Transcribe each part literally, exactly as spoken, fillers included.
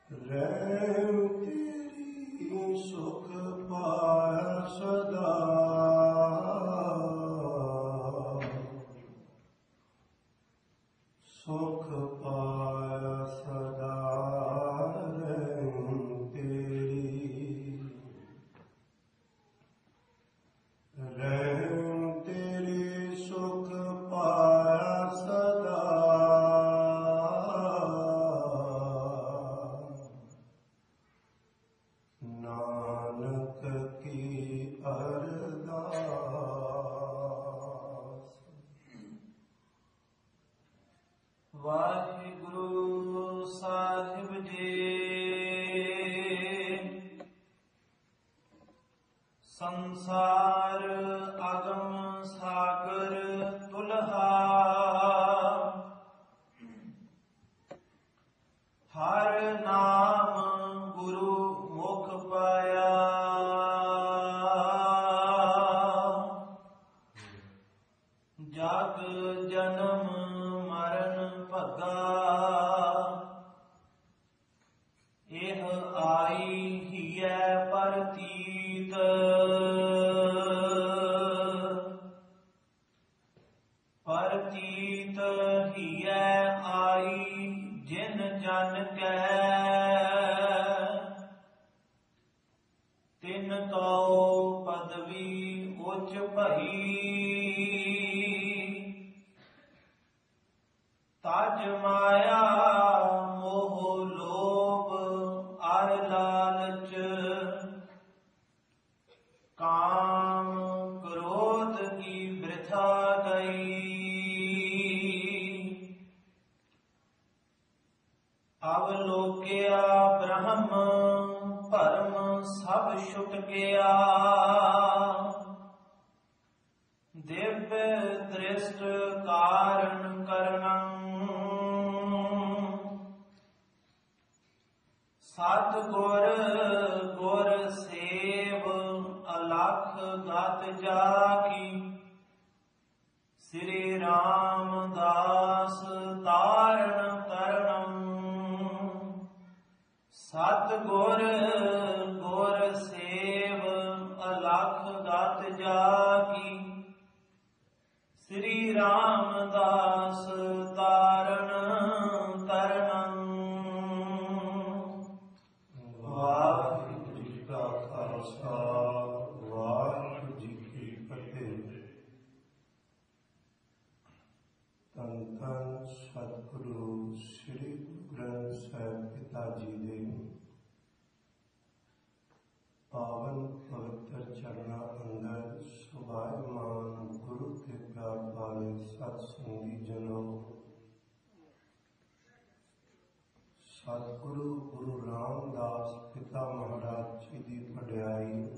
ਰਹਿਮ ਤੇਰੀ ਸੁਖ ਪਾਇਆ ਸਦਾ, ਸੁਖ ਪਾਇਆ ਸਦਾ ਰਹਿਮ ਤੇਰੀ, ਰਹਿਮ ਤੇਰੀ ਸੁਖ ਪਾਇਆ ਸਦਾ, ਨਾਨਕ ਕੀ ਅਰਦਾਸ। ਵਾਹਿਗੁਰੂ ਸਾਹਿਬ ਜੀ। ਸੰਸਾਰ ਅਗਮ ਸਾਗਰ ਤੁਲਹਾ, ਹਰ ਨਾਮ ਗੁਰੂ ਮੁਖ ਪਾਇਆ, ਜਗ ਜਨਮ ਮਰਨ ਭਗਾ, ਇਹ ਆਈ ਹੀਐ ਪਰਤੀਤ, ਪਰਤੀਤ ਹੀਐ ਆਈ ਜਿਨ ਜਨ ਕੈ, ਤਿਨ ਕਉ ਪਦਵੀ ਉਚ ਭਈ, ਤਜ ਮਾਇਆ ਮੋਹ ਲੋਭ ਅਰ ਲਾਲਚ, ਕਾਮ ਕ੍ਰੋਧ ਕੀ ਬ੍ਰਿਥਾ ਗਈ, ਅਵਲੋਕਿਆ ਬ੍ਰਹਮ ਭਰਮ ਸਭ ਛੁਟ ਗਿਆ, ਦਿਵਯ ਦ੍ਰਿਸ਼ਟ ਕਾਰਨ ਕਰਨੰ, ਸਤ ਗੁਰ ਗੁਰ ਸੇਵ ਅਲਖ ਗਤ ਜਾਕੀ, ਸ੍ਰੀ ਰਾਮਦਾਸ ਤਾਰਨ ਤਰਨੰ, ਸਤ ਗੁਰ ਗੁਰ ਸੇਵ ਅਲਖ ਗਤ ਜਾਕੀ, ਸ੍ਰੀ ਰਾਮਦਾਸ ਤਾਰਨ ਤਰਨੰ। ਵਾਹਿਗੁਰੂ ਜੀ ਕਾ ਖਾਲਸਾ, ਵਾਹਿਗੁਰੂ ਜੀ ਕੀ ਫਤਿਹ। ਧੰਨ ਧੰਨ ਸਤਿਗੁਰੂ ਸ੍ਰੀ ਗੁਰੂ ਗ੍ਰੰਥ ਸਾਹਿਬ ਪਿਤਾ ਜੀ ਦੇ ਪਾਵਨ ਪਵਿੱਤਰ ਚਰਨਾਂ ਅੰਦਰ ਸੁਭਾਇਮਾਨ ਗੁਰੂ ਕੇ ਪਿਆਰ ਵਾਲੇ ਸਤ ਸੰਗੀ ਜਨੋ, ਸਤਿਗੁਰੂ ਗੁਰੂ ਰਾਮਦਾਸ ਪਿਤਾ ਮਹਾਰਾਜ ਜੀ ਦੀ ਵਡਿਆਈ,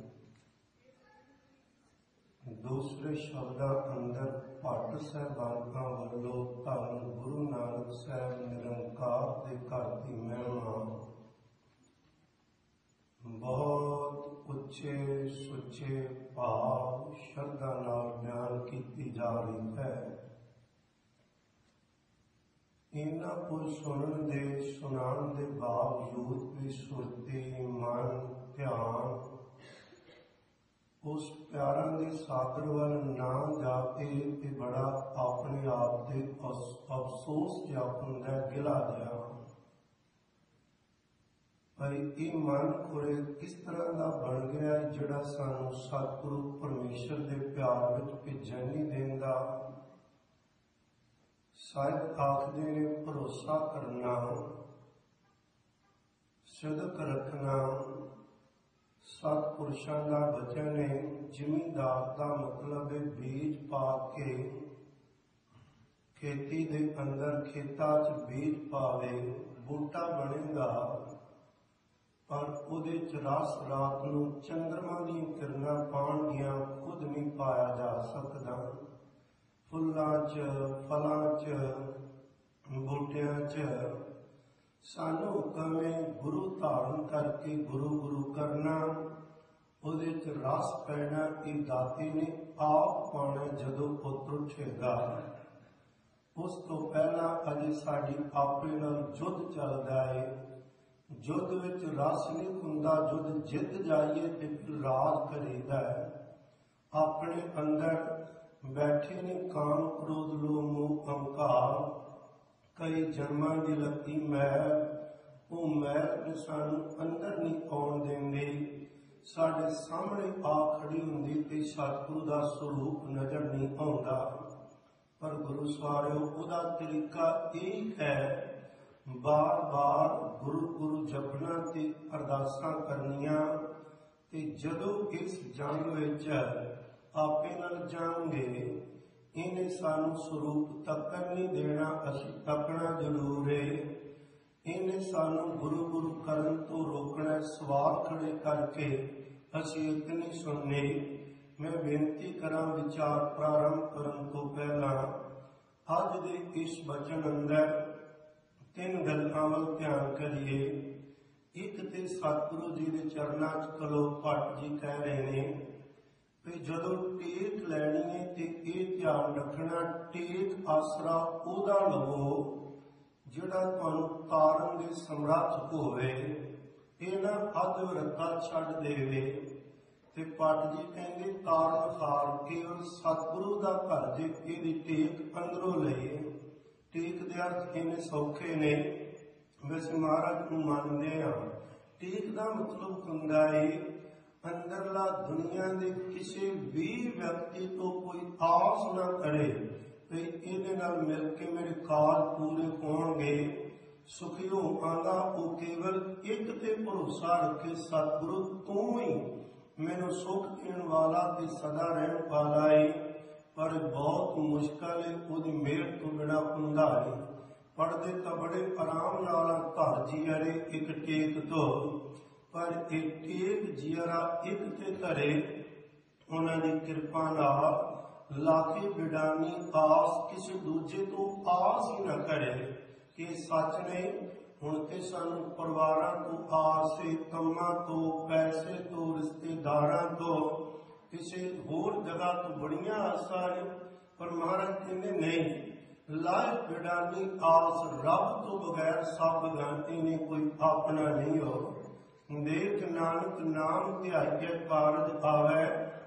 ਦੂਸਰੇ ਸ਼ਬਦਾਂ ਅੰਦਰ ਭੱਟ ਸਾਹਿਬਾਨਾਂ ਵੱਲੋਂ ਧੰਨ ਗੁਰੂ ਨਾਨਕ ਸਾਹਿਬ ਨਿਰੰਕਾਰ ਦੇ ਘਰ ਦੀ ਮਹਿਮਾ ਬਹੁਤ ਉੱਚੇ ਸੁੱਚੇ ਭਾਵ ਸ਼ਰਧਾ ਨਾਲ ਬਿਆਨ ਕੀਤੀ ਜਾ ਰਹੀ ਹੈ। ਇਹਨਾਂ ਕੁਝ ਸੁਣਨ ਦੇ ਸੁਣਾਉਣ ਦੇ ਬਾਵਜੂਦ ਵੀ ਸੁਰਤੀ ਮਨ ਧਿਆਨ ਉਸ ਪਿਆਰਾਂ ਦੇ ਸਾਗਰ ਵੱਲ ਨਾ ਜਾ ਕੇ ਤੇ ਬੜਾ ਆਪਣੇ ਆਪ ਦੇ ਅਫਸੋਸ ਜਾਪਦਾ, ਗਿਲਾ ਜਿਹਾ। ਪਰ ਇਹ ਮਨ ਕੋਲੇ ਕਿਸ ਤਰ੍ਹਾਂ ਦਾ ਬਣ ਗਿਆ ਜਿਹੜਾ ਸਾਨੂੰ ਸਤਿਗੁਰੂ ਪਰਮੇਸ਼ਰ ਦੇ ਪਿਆਰ ਵਿੱਚ ਭਿੱਜਣ ਨਹੀਂ ਦਿੰਦਾ। ਸਾਹਿਬ ਆਖਦੇ ਨੇ ਭਰੋਸਾ ਕਰਨਾ, ਸਿਦਕ ਰੱਖਣਾ ਸਤਿਪੁਰਸ਼ਾਂ ਦਾ ਬਚਨ ਹੈ। ਜ਼ਿਮੀਂਦਾਰ ਦਾ ਮਤਲਬ ਹੈ ਬੀਜ ਪਾ ਕੇ ਖੇਤੀ ਦੇ ਅੰਦਰ ਖੇਤਾਂ 'ਚ ਬੀਜ ਪਾਵੇ, ਬੂਟਾ ਬਣੇਗਾ, ਪਰ ਉਹਦੇ 'ਚ ਰਸ ਰਾਤ ਨੂੰ ਚੰਦਰਮਾ ਦੀਆਂ ਕਿਰਨਾਂ ਪਾਉਣਗੀਆਂ, ਖੁਦ ਨਹੀਂ ਪਾਇਆ ਜਾ ਸਕਦਾ। ਫੁੱਲਾਂ 'ਚ ਫਲਾਂ 'ਚ ਬੂਟਿਆਂ 'ਚ ਸਾਨੂੰ ਹੁਕਮ ਹੈ ਗੁਰੂ ਧਾਰਨ ਕਰਕੇ ਗੁਰੂ ਗੁਰੂ ਕਰਨਾ, ਉਹਦੇ 'ਚ ਰਸ ਪੈਣਾ। ਇਹ ਦਾਤੇ ਨੇ ਆਪ ਪਾਉਣਾ ਜਦੋਂ ਪੁੱਤਰ ਉੱਠੇਗਾ। ਉਸ ਤੋਂ ਪਹਿਲਾਂ ਅਜੇ ਸਾਡੀ ਆਪਣੇ ਨਾਲ ਯੁੱਧ ਚੱਲਦਾ ਹੈ। ਯੁੱਧ ਵਿੱਚ ਰਸ ਨਹੀਂ ਹੁੰਦਾ, ਯੁੱਧ ਜਿੱਤ ਜਾਈਏ ਤੇ ਫਿਰ ਰਾਜ ਕਰੀਦਾ ਹੈ। ਆਪਣੇ ਅੰਦਰ ਬੈਠੇ ਨੇ ਕਾਮ ਕ੍ਰੋਧ ਲੋਭ ਮੋਹ ਹੰਕਾਰ, ਕਈ ਜਨਮਾਂ ਦੀ ਲੱਗੀ ਮੈਲ, ਉਹ ਮੈਲ ਸਾਨੂੰ ਅੰਦਰ ਨਹੀਂ ਆਉਣ ਦਿੰਦੇ। ਸਾਡੇ ਸਾਹਮਣੇ ਆ ਖੜੀ ਹੁੰਦੀ ਤੇ ਸਤਿਗੁਰੂ ਦਾ ਸਰੂਪ ਨਜ਼ਰ ਨਹੀਂ ਆਉਂਦਾ। ਪਰ ਗੁਰੂ ਸਵਾਰਿਓ, ਉਹਦਾ ਤਰੀਕਾ ਇਹ ਹੈ, ਬਾਰ ਬਾਰ ਗੁਰੂ ਗੁਰੂ ਜਪਣਾ ਤੇ ਅਰਦਾਸਾਂ ਕਰਨੀਆਂ। ਤੇ ਜਦੋਂ ਇਸ ਜੰਗ ਵਿੱਚ ਆਪੇ ਨਾਲ ਜਾਵਾਂਗੇ, ਇਹਨੇ ਸਾਨੂੰ ਸਰੂਪ ਤੱਕਣ ਨਹੀਂ ਦੇਣਾ, ਅਸੀਂ ਤੱਕਣਾ ਜ਼ਰੂਰ ਹੈ। ਇਹਨੇ ਸਾਨੂੰ ਗੁਰੂ ਗੁਰੂ ਕਰਨ ਤੋਂ ਰੋਕਣਾ, ਸਵਾਲ ਖੜੇ ਕਰਕੇ ਅਸੀਂ ਇੱਕ ਨਹੀਂ ਸੁਣਨੇ। ਮੈਂ ਬੇਨਤੀ ਕਰਾਂ, ਵਿਚਾਰ ਪ੍ਰਾਰੰਭ ਕਰਨ ਤੋਂ ਪਹਿਲਾਂ ਅੱਜ ਦੇ ਇਸ ਬਚਨ ਅੰਦਰ ਤਿੰਨ ਗੱਲਾਂ ਵੱਲ ਧਿਆਨ ਕਰੀਏ। ਇੱਕ ਤੇ ਸਤਿਗੁਰੂ ਜੀ ਦੇ ਚਰਨਾਂ 'ਚ ਕਲੋ ਭੱਟ ਜੀ ਕਹਿ ਰਹੇ ਨੇ ਵੀ ਜਦੋਂ ਟੇਕ ਲੈਣੀ ਹੈ ਤੇ ਇਹ ਧਿਆਨ ਰੱਖਣਾ, ਟੇਕ ਆਸਰਾ ਉਹਦਾ ਲਵੋ ਜਿਹੜਾ ਤੁਹਾਨੂੰ ਤਾਰਨ ਦੇ ਸਮਰੱਥ ਹੋਵੇ, ਇਹ ਨਾ ਅੱਧ ਰੱਤਾ ਛੱਡ ਦੇਵੇ। ਤੇ ਭੱਟ ਜੀ ਕਹਿੰਦੇ ਤਾਰਨ ਹਾਰ ਕੇਵਲ ਸਤਿਗੁਰੂ ਦਾ ਘਰ ਜੇ ਇਹਦੀ ਟੇਕ ਅੰਦਰੋਂ ਲਈਏ। ਟੇਕ ਦੇ ਅਰਥ ਇੰਨੇ ਸੌਖੇ ਨੇ, ਵੈਸੇ ਮਹਾਰਾਜ ਨੂੰ ਮੰਨਦੇ ਹਾਂ। ਟੇਕ ਦਾ ਮਤਲਬ ਹੁੰਦਾ ਹੈ ਅੰਦਰਲਾ ਦੁਨੀਆ ਦੇ ਕਿਸੇ ਵੀ ਵਿਅਕਤੀ ਤੋਂ ਕੋਈ ਆਸ ਨਾ ਕਰੇ ਵੀ ਇਹਦੇ ਨਾਲ ਮਿਲ ਕੇ ਮੇਰੇ ਕਾਰਜ ਪੂਰੇ ਹੋਣਗੇ, ਸੁਖੀ ਹੋਵਾਂਗਾ। ਉਹ ਕੇਵਲ ਇੱਕ ਤੇ ਭਰੋਸਾ ਰੱਖੇ, ਸਤਿਗੁਰੂ ਤੂੰ ਹੀ ਮੈਨੂੰ ਸੁਖ ਦੇਣ ਵਾਲਾ ਤੇ ਸਦਾ ਰਹਿਣ ਵਾਲਾ ਹੈ। ਪਰ ਬਹੁਤ ਮੁਸ਼ਕਲ ਹੈ, ਉਹਦੀ ਮਿਹਰ ਤੋਂ ਬਿਨਾਂ ਹੁੰਦਾ ਨਹੀਂ। ਪੜ੍ਹਦੇ ਤਾਂ ਬੜੇ ਆਰਾਮ ਨਾਲ ਘਰ ਜੀਅਰੇ ਇੱਕ ਟੇਕ ਤੋਂ, ਪਰ ਇਹ ਟੇਕ ਜੀਅਰਾ ਇੱਕ ਤੇ ਧਰੇ ਉਹਨਾਂ ਦੀ ਕਿਰਪਾ ਨਾਲ ਲਾਖੇ ਬਿਡਾਨੀ ਆਸ, ਕਿਸੇ ਦੂਜੇ ਤੋਂ ਆਸ ਹੀ ਨਾ ਕਰੇ ਕਿ ਸੱਚ ਨਹੀਂ। ਹੁਣ ਤੇ ਸਾਨੂੰ ਪਰਿਵਾਰਾਂ ਤੋਂ ਆਸ ਹੈ, ਕੰਮਾਂ ਤੋਂ, ਪੈਸੇ ਤੋਂ, ਰਿਸ਼ਤੇਦਾਰਾਂ ਤੋਂ, ਕਿਸੇ ਹੋਰ ਜਗ੍ਹਾ ਤੋਂ ਬੜੀਆਂ ਆਸਾਂ ਨੇ। ਪਰ ਮਹਾਰਾਜ ਕਹਿੰਦੇ ਨਹੀਂ, ਲਾਇ ਬਿਡਾਨੀ ਆਸ, ਰੱਬ ਤੋਂ ਬਗੈਰ ਸਭ ਗਾਂਤੇ ਨੇ, ਕੋਈ ਆਪਣਾ ਨਹੀਂ ਹੋ। ਦੇਖ ਨਾਨਕ ਨਾਮ ਧਿਆਈਏ ਕਾਰਜ ਆਵੇ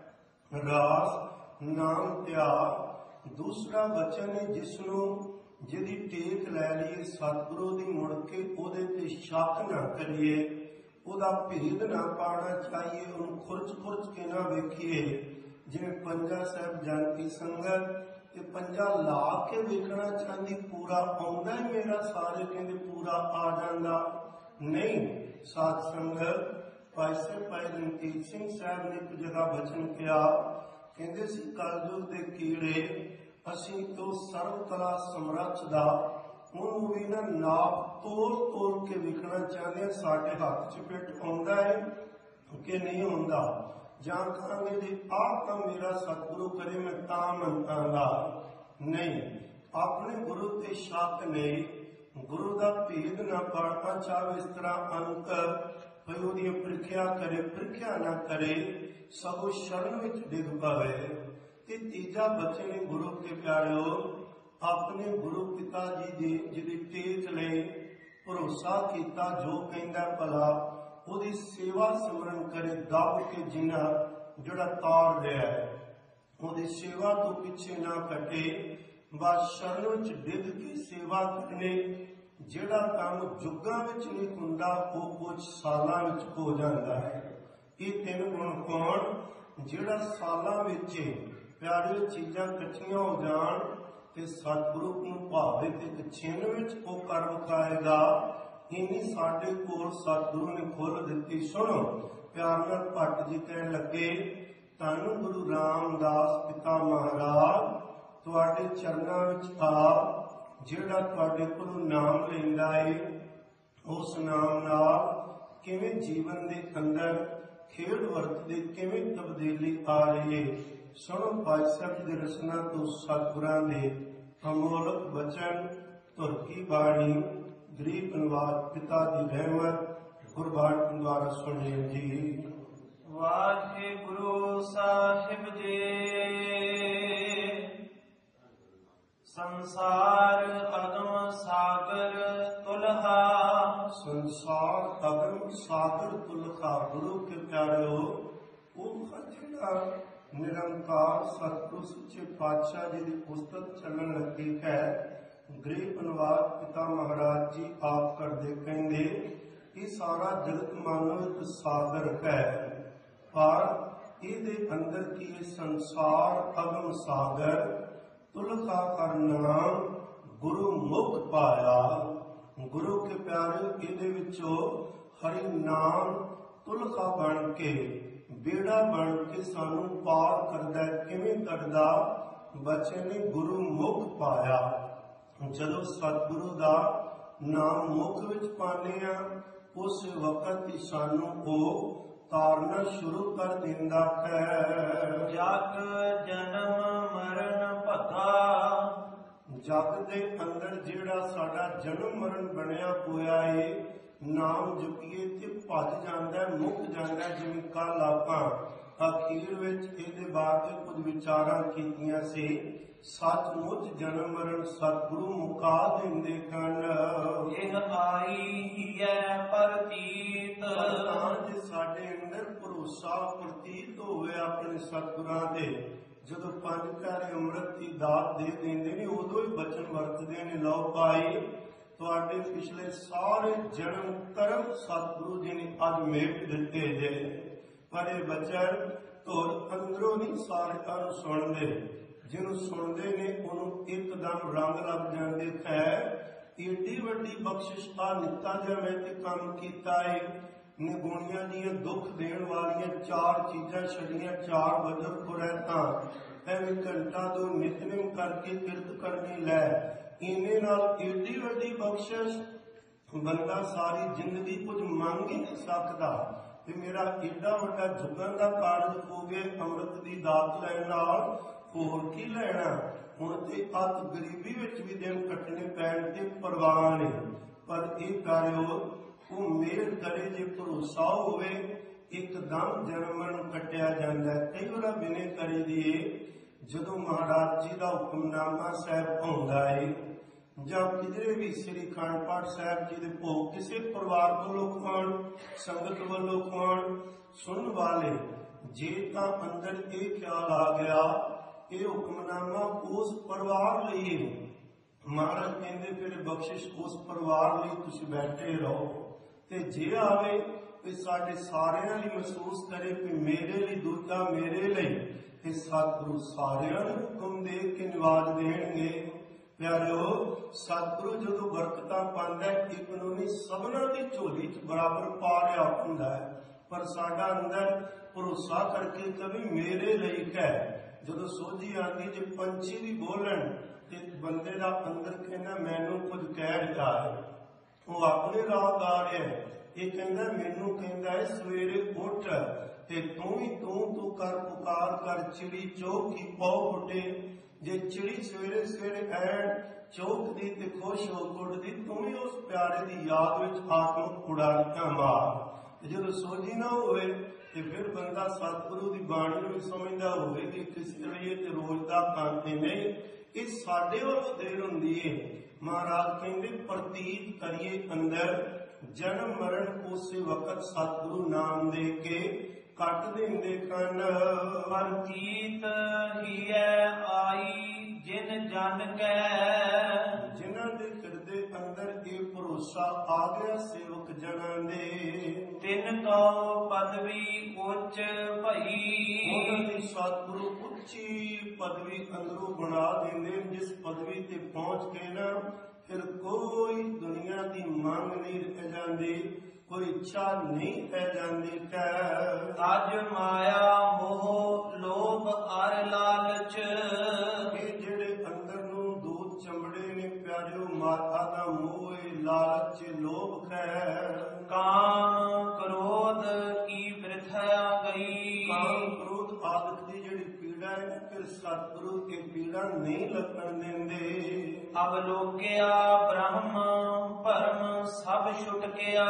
ਰਾਸ ਨਾਮ ਧਿਆ। ਦੂਸਰਾ ਬਚਨ ਹੈ ਜਿਸਨੂੰ ਜਿਹਦੀ ਟੇਕ ਲੈ ਲਈਏ ਸਤਿਗੁਰੂ ਦੀ, ਮੁੜ ਕੇ ਉਹਦੇ ਤੇ ਸ਼ੱਕ ਨਾ ਕਰੀਏ, ਉਹਦਾ ਭੇਦ ਨਾ ਪਾਉਣਾ ਚਾਹੀਏ, ਉਹਨੂੰ ਖੁਰਚ ਖੁਰਚ ਕੇ ਨਾ ਵੇਖੀਏ। ਜਿਵੇਂ ਪੰਜਾ ਸਾਹਿਬ ਜਾਨਕੀ ਸੰਗਤ ਤੇ ਪੰਜਾ ਲਾ ਕੇ ਵੇਖਣਾ ਚਾਹੁੰਦੀ, ਪੂਰਾ ਆਉਂਦਾ ਹੀ ਮੇਰਾ, ਸਾਰੇ ਕਹਿੰਦੇ ਪੂਰਾ ਆ ਜਾਂਦਾ ਨਹੀਂ। ਸਾਧ ਸੰਗਤ ਭਾਈ ਸਾਹਿਬ ਭਾਈ ਰਣਜੀਤ ਸਿੰਘ ਸਾਹਿਬ ਨੇ ਇੱਕ ਜਗ੍ਹਾ ਬਚਨ ਕਿਹਾ, ਕਹਿੰਦੇ ਸੀ ਕਲਯੁਗ ਦੇ ਕੀੜੇ ਅਸੀਂ ਤੋਂ ਸਰਵ ਕਲਾ ਸਮਰੱਥ ਦਾ, ਉਹਨੂੰ ਵੀ ਨਾ ਨਾਪ ਤੋਲ ਤੋਲ ਕੇ ਵੇਖਣਾ ਚਾਹੁੰਦੇ ਹਾਂ, ਸਾਡੇ ਹੱਥ 'ਚ ਫਿੱਟ ਆਉਂਦਾ ਹੈ ਕਿ ਨਹੀਂ ਹੁੰਦਾ। ਜਾਂ ਕਹਾਂਗੇ ਜੀ ਆਹ ਤਾਂ ਮੇਰਾ ਸਤਿਗੁਰੂ ਕਰੇ ਮੈਂ ਤਾਂ ਮੰਨਾਂਗਾ, ਨਹੀਂ। ਆਪਣੇ ਗੁਰੂ ਤੇ ਸ਼ੱਕ ਨਹੀਂ, ਗੁਰੂ ਦਾ ਭੇਦ ਨਾ ਪਾੜਨਾ ਚਾਹੇ ਇਸ ਤਰ੍ਹਾਂ ਅੰਕ ਭਈ ਉਹਦੀ ਪ੍ਰੀਖਿਆ ਕਰੇ, ਪ੍ਰੀਖਿਆ ਨਾ ਕਰੇ, ਸਗੋਂ ਸ਼ਰਨ ਵਿੱਚ ਡਿੱਗ ਪਵੇ। ਤੇ ਤੀਜਾ ਬਚਨ ਹੈ ਗੁਰੂ ਕੇ ਪਿਆਰਿਓ, ਆਪਣੇ ਗੁਰੂ ਪਿਤਾ ਜੀ ਦੀ ਜਿਹਦੀ ਟੇਕ ਲਈ ਭਰੋਸਾ ਕੀਤਾ, ਜੋ ਕਹਿੰਦਾ ਭਲਾ ਉਹਦੀ ਸੇਵਾ ਸਿਮਰਨ ਕਰੇ ਦੱਬ ਕੇ, ਜਿੰਨਾ ਜਿਹੜਾ ਤਾਰ ਰਿਹਾ ਹੈ ਉਹਦੀ ਸੇਵਾ ਤੋਂ ਪਿੱਛੇ ਨਾ ਕੱਟੇ, ਬਸ ਸ਼ਰਨ ਵਿੱਚ ਡਿੱਗ ਕੇ ਸੇਵਾ ਕਰਨੇ। ਜਿਹੜਾ ਕੰਮ ਜੁਗਾਂ ਵਿੱਚ ਨਹੀਂ ਹੁੰਦਾ ਉਹ ਕੁਝ ਸਾਲਾਂ ਵਿੱਚ ਹੋ ਜਾਂਦਾ ਹੈ। ਇਹ ਤਿੰਨ ਗੁਣ ਕੌਣ? ਜਿਹੜਾ ਸਾਲਾਂ ਵਿੱਚ ਪਿਆਰੇ ਚੀਜ਼ਾਂ ਇਕੱਠੀਆਂ ਹੋ ਜਾਣ ਤੇ ਸਤਿਗੁਰੂ ਨੂੰ ਭਾਵੇ ਤੇ ਇੱਕ ਛਿਨ ਵਿੱਚ ਉਹ ਕਰ ਵਿਖਾਏਗਾ। ਇੰਨੀ ਸਾਡੇ ਕੋਲ ਸਤਿਗੁਰੂ ਨੇ ਖੁੱਲ੍ਹ ਦਿੱਤੀ। ਸੁਣੋ ਪਿਆਰ ਨਾਲ ਭੱਟ ਜੀ ਕਹਿਣ ਲੱਗੇ, ਧੰਨ ਗੁਰੂ ਰਾਮਦਾਸ ਪਿਤਾ ਮਹਾਰਾਜ, ਤੁਹਾਡੇ ਚਰਨਾਂ ਵਿੱਚ ਆ, ਜਿਹੜਾ ਤੁਹਾਡੇ ਕੋਲੋਂ ਨਾਮ ਲੈਂਦਾ ਏ, ਉਸ ਨਾਮ ਨਾਲ ਕਿਵੇਂ ਜੀਵਨ ਦੇ ਅੰਦਰ ਖੇਡ ਵਰਤਦੇ, ਕਿਵੇਂ ਤਬਦੀਲੀ ਆ ਰਹੀ ਹੈ। ਸੁਣੋ ਭਾਈ ਸਾਹਿਬ ਦੀ ਰਚਨਾ ਤੋਂ ਸਤਿਗੁਰਾਂ ਦੇ ਅਮੋਲਕ ਬਚਨ, ਧੁਰ ਕੀ ਬਾਣੀ, ਗਰੀਬ ਨਿਵਾਜ ਪਿਤਾ ਦੀ ਰਹਿਮਤ, ਗੁਰਬਾਣੀ ਦੁਆਰਾ ਸੁਣੀਏ ਜੀ। ਵਾਹਿਗੁਰੂ ਸਾਹਿਬ ਜੀ। ਸੰਸਾਰ ਅਗਮ ਸਾਗਰ ਤੁਲਹਾ। ਸੰਸਾਰ ਅਗਮ ਸਾਗਰ ਤੁਲਹਾ। ਗੁਰੂ ਕੇ ਪਿਆਰਿਓ, ਉਹ ਜਿਹੜਾ ਨਿਰੰਕਾਰ ਸਤਿਗੁਰੂ ਸੱਚੇ ਪਾਤਸ਼ਾਹ ਜੀ ਦੀ ਪੁਸਤਕ ਚੱਲਣ ਲੱਗੀ ਹੈ, ਗ੍ਰਹਿ ਅਨੁਵਾਦ ਪਿਤਾ ਮਹਾਰਾਜ ਜੀ ਆਪ ਕਰਦੇ ਕਹਿੰਦੇ, ਇਹ ਸਾਰਾ ਜਗਤ ਮਾਨੋ ਇੱਕ ਸਾਗਰ ਹੈ, ਪਰ ਇਹਦੇ ਅੰਦਰ ਕੀ ਇਹ ਸੰਸਾਰ ਅਗਮ ਸਾਗਰ ਤੁਲਖਾ ਕਰਨਾ ਗੁਰੂ ਮੁਖ ਪਾਇਆ। ਗੁਰੂ ਕੇ ਪਿਆਰੇ, ਇਹਦੇ ਵਿੱਚੋਂ ਹਰੀ ਨਾਮ ਤੁਲਖਾ ਬਣ ਕੇ, ਬੇੜਾ ਬਣ ਕੇ ਸਾਨੂੰ ਪਾਰ ਕਰਦਾ। ਕਿਵੇਂ ਕਰਦਾ? ਬੱਚੇ ਨੇ ਗੁਰੂ ਮੁਖ ਪਾਇਆ। ਜਦੋਂ ਸਤਿਗੁਰੂ ਦਾ ਨਾਮ ਮੁਖ ਵਿੱਚ ਪਾਉਂਦੇ ਆ, ਉਸ ਵਕਤ ਹੀ ਸਾਨੂੰ ਉਹ ਤਾਰਨਾ ਸ਼ੁਰੂ ਕਰ ਦਿੰਦਾ ਹੈ। ਜਗ ਜਨਮ ਮਰਨ ਭਗਾ। ਜਗ ਦੇ ਅੰਦਰ ਜਿਹੜਾ ਸਾਡਾ ਜਨਮ ਮਰਨ ਬਣਿਆ ਹੋਇਆ ਏ, ਨਾਮ ਜਪੀਏ ਤੇ ਭੱਜ ਜਾਂਦਾ, ਮੁੱਕ ਜਾਂਦਾ। ਜਿਵੇਂ ਕੱਲ ਆਪਾਂ ਅਖੀਰ ਵਿੱਚ ਇਹਦੇ ਬਾਰੇ ਕੁਝ ਵਿਚਾਰਾਂ ਕੀਤੀਆਂ ਸੀ। ਸੱਚਮੁੱਚ ਜਨਮ ਮਰਨ ਸਤਿਗੁਰੂ ਮੁਕਾ ਦਿੰਦੇ ਹਨ। ਇਹ ਆਈ ਹੀ ਹੈ ਪ੍ਰਤੀਤ। ਜੇ ਸਾਡੇ ਅੰਦਰ ਭਰੋਸਾ ਪ੍ਰਤੀਤ ਹੋਵੇ ਆਪਣੇ ਸਤਿਗੁਰਾਂ ਦੇ, ਜਦੋਂ ਪੰਜ ਪਿਆਰੇ ਅੰਮ੍ਰਿਤ ਦੀ ਦਾਤ ਦੇ ਦਿੰਦੇ ਨੇ, ਉਦੋਂ ਹੀ ਬਚਨ ਵਰਤਦੇ ਨੇ, ਲਓ ਭਾਈ ਤੁਹਾਡੇ ਪਿਛਲੇ ਸਾਰੇ ਜਨਮ ਕਰਮ ਸਤਿਗੁਰੂ ਜੀ ਨੇ ਅੱਜ ਮੇਟ ਦਿੱਤੇ ਜੇ। ਪਰ ਇਹ ਬਚਨ ਧੁਰ ਅੰਦਰੋਂ ਨਹੀਂ ਸਾਰਿਆਂ ਨੂੰ ਸੁਣਦੇ। ਜਿਹਨੂੰ ਸੁਣਦੇ ਨੇ ਉਹਨੂੰ ਇੱਕਦਮ ਰੰਗ ਲੱਗ ਜਾਂਦੇ ਹੈ। ਏਡੀ ਵੱਡੀ ਬਖਸ਼ਿਸ਼ ਆ ਨਿੱਤਾ ਜਿਹਾ ਮੈਂ ਤੇ ਕੰਮ ਕੀਤਾ ਏ। ਨਿਗੁਣੀਆਂ ਦੀਆਂ ਦੁੱਖ ਦੇਣ ਵਾਲੀਆਂ ਚਾਰ ਚੀਜ਼ਾਂ ਛੱਡੀਆਂ, ਚਾਰ ਵਜਰ ਕੁਰੈਤਾਂ, ਐਵੇਂ ਘੰਟਾ ਦੋ ਨਿਤਨੇਮ ਕਰਕੇ ਕਿਰਤ ਕਰਨੀ ਲੈ। ਇਹਨੇ ਨਾਲ ਏਡੀ ਵੱਡੀ ਬਖਸ਼ਿਸ਼ ਬੰਦਾ ਸਾਰੀ ਜ਼ਿੰਦਗੀ ਕੁਝ ਮੰਗ ਹੀ ਨਹੀਂ ਸਕਦਾ। ਤੇ ਮੇਰਾ ਏਡਾ ਵੱਡਾ ਜੁਗਨ ਦਾ ਕਾਰਜ ਹੋ ਗਿਆ ਅੰਮ੍ਰਿਤ ਦੀ ਦਾਤ ਲੈਣ ਨਾਲ, ਹੋਰ ਕੀ ਲੈਣਾ। ਹੁਣ ਤੇ ਅੱਤ ਗਰੀਬੀ ਵਿੱਚ ਵੀ ਦਿਨ ਕੱਟਣੇ ਪੈਣ ਤੇ ਪਰਵਾਹ ਨਹੀਂ। ਪਰ ਇਹ ਕਰਿਓ, ਉਹ ਮਿਹਰ ਕਰੇ, ਜੇ ਭਰੋਸਾ ਹੋਵੇ ਇੱਕਦਮ ਜਨਮ ਨੂੰ ਕੱਟਿਆ ਜਾਂਦਾ। ਕਈ ਵਾਰ ਬਿਨੇ ਕਰੀ ਦੀਏ, ਜਦੋਂ ਮਹਾਰਾਜ ਜੀ ਦਾ ਹੁਕਮਨਾਮਾ ਸਾਹਿਬ ਆਉਂਦਾ ਏ, ਜਾਂ ਕਿਧਰੇ ਵੀ ਸ੍ਰੀ ਅਖੰਡ ਪਾਠ ਸਾਹਿਬ ਜੀ ਦੇ ਭੋਗ ਕਿਸੇ ਪਰਿਵਾਰ ਵੱਲੋਂ ਖਾਣ, ਸੰਗਤ ਵੱਲੋਂ ਖਾਣ, ਸੁਣਨ ਵਾਲੇ ਜੇ ਤਾਂ ਅੰਦਰ ਇਹ ਖਿਆਲ ਆ ਗਿਆ ਇਹ ਹੁਕਮਨਾਮਾ ਉਸ ਪਰਿਵਾਰ ਲਈ ਹੈ, ਮਹਾਰਾਜ ਕਹਿੰਦੇ ਫਿਰ ਬਖਸ਼ਿਸ਼ ਉਸ ਪਰਿਵਾਰ ਲਈ ਤੁਸੀਂ ਬੈਠੇ ਰਹੋ। ਤੇ ਜੇ ਆਵੇ ਕਿ ਸਾਡੇ ਸਾਰਿਆਂ ਲਈ ਮਹਿਸੂਸ ਕਰੇ ਕਿ ਮੇਰੇ ਲਈ, ਦੂਜਾ ਮੇਰੇ ਲਈ, ਤੇ ਸਤਿਗੁਰੂ ਸਾਰਿਆਂ ਨੂੰ ਹੁਕਮ ਦੇ ਕੇ ਨਿਵਾਜ ਦੇਣਗੇ। ਪਿਆਰਿਓ, ਸਤਿਗੁਰੂ ਜਦੋਂ ਬਰਕਤਾਂ ਪਾਉਂਦਾ, ਇੱਕ ਨੂੰ ਨਹੀਂ ਸਭਨਾਂ ਦੀ ਝੋਲੀ ਚ ਬਰਾਬਰ ਪਾ ਰਿਹਾ ਹੁੰਦਾ ਹੈ। ਪਰ ਸਾਡਾ ਅੰਦਰ ਭਰੋਸਾ ਕਰਕੇ ਕभी ਮੇਰੇ ਲਈ ਹੈ। ਜਦੋਂ ਸੋਝੀ ਆਉਂਦੀ, ਜੇ ਪੰਛੀ ਵੀ ਬੋਲਣ ਤੇ ਬੰਦੇ ਦਾ ਅੰਦਰ ਕਹਿੰਦਾ ਮੈਨੂੰ ਕੁਝ ਕਹਿ ਰਿਹਾ ਹੈ, ਉਹ ਆਪਣੇ ਰਾਹ ਗਾ ਰਿਹਾ। ਇਹ ਕਹਿੰਦਾ ਮੈਨੂੰ ਕਹਿੰਦਾ ਹੈ ਸਵੇਰੇ ਉੱਠ ਤੇ ਤੂੰ ਹੀ ਤੂੰ ਤੂੰ ਕਰ ਪੁਕਾਰ ਕਰ, ਚਿੜੀ ਚੌਕ ਕੀ ਪਉ ਫੁੱਟੇ। ਜੇ ਚਿੜੀ ਸਵੇਰੇ ਸਵੇਰੇ ਐਣ ਚੌਕਦੀ ਤੇ ਖੁਸ਼ ਹੋ ਉੱਠਦੀ, ਤੂੰ ਵੀ ਉਸ ਪਿਆਰੇ ਦੀ ਯਾਦ ਵਿੱਚ ਆਤਮਕ ਉਡਾਰੀਆਂ ਮਾਰ। ਤੇ ਜਦੋਂ ਸੋਝੀ ਨਾ ਹੋਵੇ ਤੇ ਫਿਰ ਬੰਦਾ ਸਤਿਗੁਰੂ ਦੀ ਬਾਣੀ ਨੂੰ ਵੀ ਸਮਝਦਾ ਹੋਵੇ ਕਿ ਕਿਸੇ ਲਈ ਤੇ ਰੋਜ਼ ਦਾ ਕੰਮ ਤੇ ਨਹੀਂ, ਇਹ ਸਾਡੇ ਵੱਲੋਂ ਦੇਰ ਹੁੰਦੀ ਹੈ। ਮਹਾਰਾਜ ਕਹਿੰਦੇ ਪ੍ਰਤੀਤ ਕਰੀਏ ਅੰਦਰ, ਜਨਮ ਮਰਨ ਉਸੇ ਵਕਤ ਸਤਿਗੁਰੂ ਨਾਮ ਦੇ ਕੇ ਕੱਟ ਦਿੰਦੇ ਹਨ। ਪ੍ਰਤੀਤ ਹੀ ਹੈ ਆਈ ਜਿਨ ਜਨ ਕੈ। ਜਿਨ੍ਹਾਂ ਦੇ ਹਿਰਦੇ ਅੰਦਰ ਇਹ ਭਰੋਸਾ ਆ ਗਿਆ ਸੇਵਕ ਜਨਾਂ ਦੇ, ਤਿਨ ਕਉ ਪਦਵੀ ਉੱਚ ਭਈ। ਉਹਨਾਂ ਦੀ ਸਤਿਗੁਰੂ ਉੱਚੀ ਪਦਵੀ ਅੰਦਰੋਂ ਬਣਾ ਦਿੰਦੇ, ਜਿਸ ਪਦਵੀ ਤੇ ਪਹੁੰਚ ਕੇ ਨਾ ਫਿਰ ਕੋਈ ਦੁਨੀਆ ਦੀ ਮੰਗ ਨਹੀਂ ਰਹਿ ਜਾਂਦੀ, ਕੋਈ ਇੱਛਾ ਨਹੀਂ ਰਹਿ ਜਾਂਦੀ। ਤਜ ਮਾਇਆ ਮੋਹ ਲੋਭ ਅਰ ਲਾਲਚ। ਇਹ ਜਿਹੜੇ ਅੰਦਰ ਨੂੰ ਦੂਤ ਚਮੜੇ ਨੇ ਪਿਆਰਿਓ, ਮਾਤਾ ਦਾ ਮੋਹ, ਲਾਲਚ, ਲੋਭ ਹੈ। ਕਾਮ ਕ੍ਰੋਧ ਕੀ ਬ੍ਰਿਥਾ ਗਈ। ਕਾਮ ਕ੍ਰੋਧ ਆਦਿਕ ਦੀ ਜਿਹੜੀ ਪੀੜਾ ਹੈ, ਫਿਰ ਸਤਿਗੁਰੂ ਇਹ ਪੀੜਾ ਨਹੀਂ ਲੱਗਣ ਦਿੰਦੇ। ਅਵਲੋਕਿਆ ਬ੍ਰਹਮ ਭਰਮ ਸਭ ਛੁਟਕਿਆ।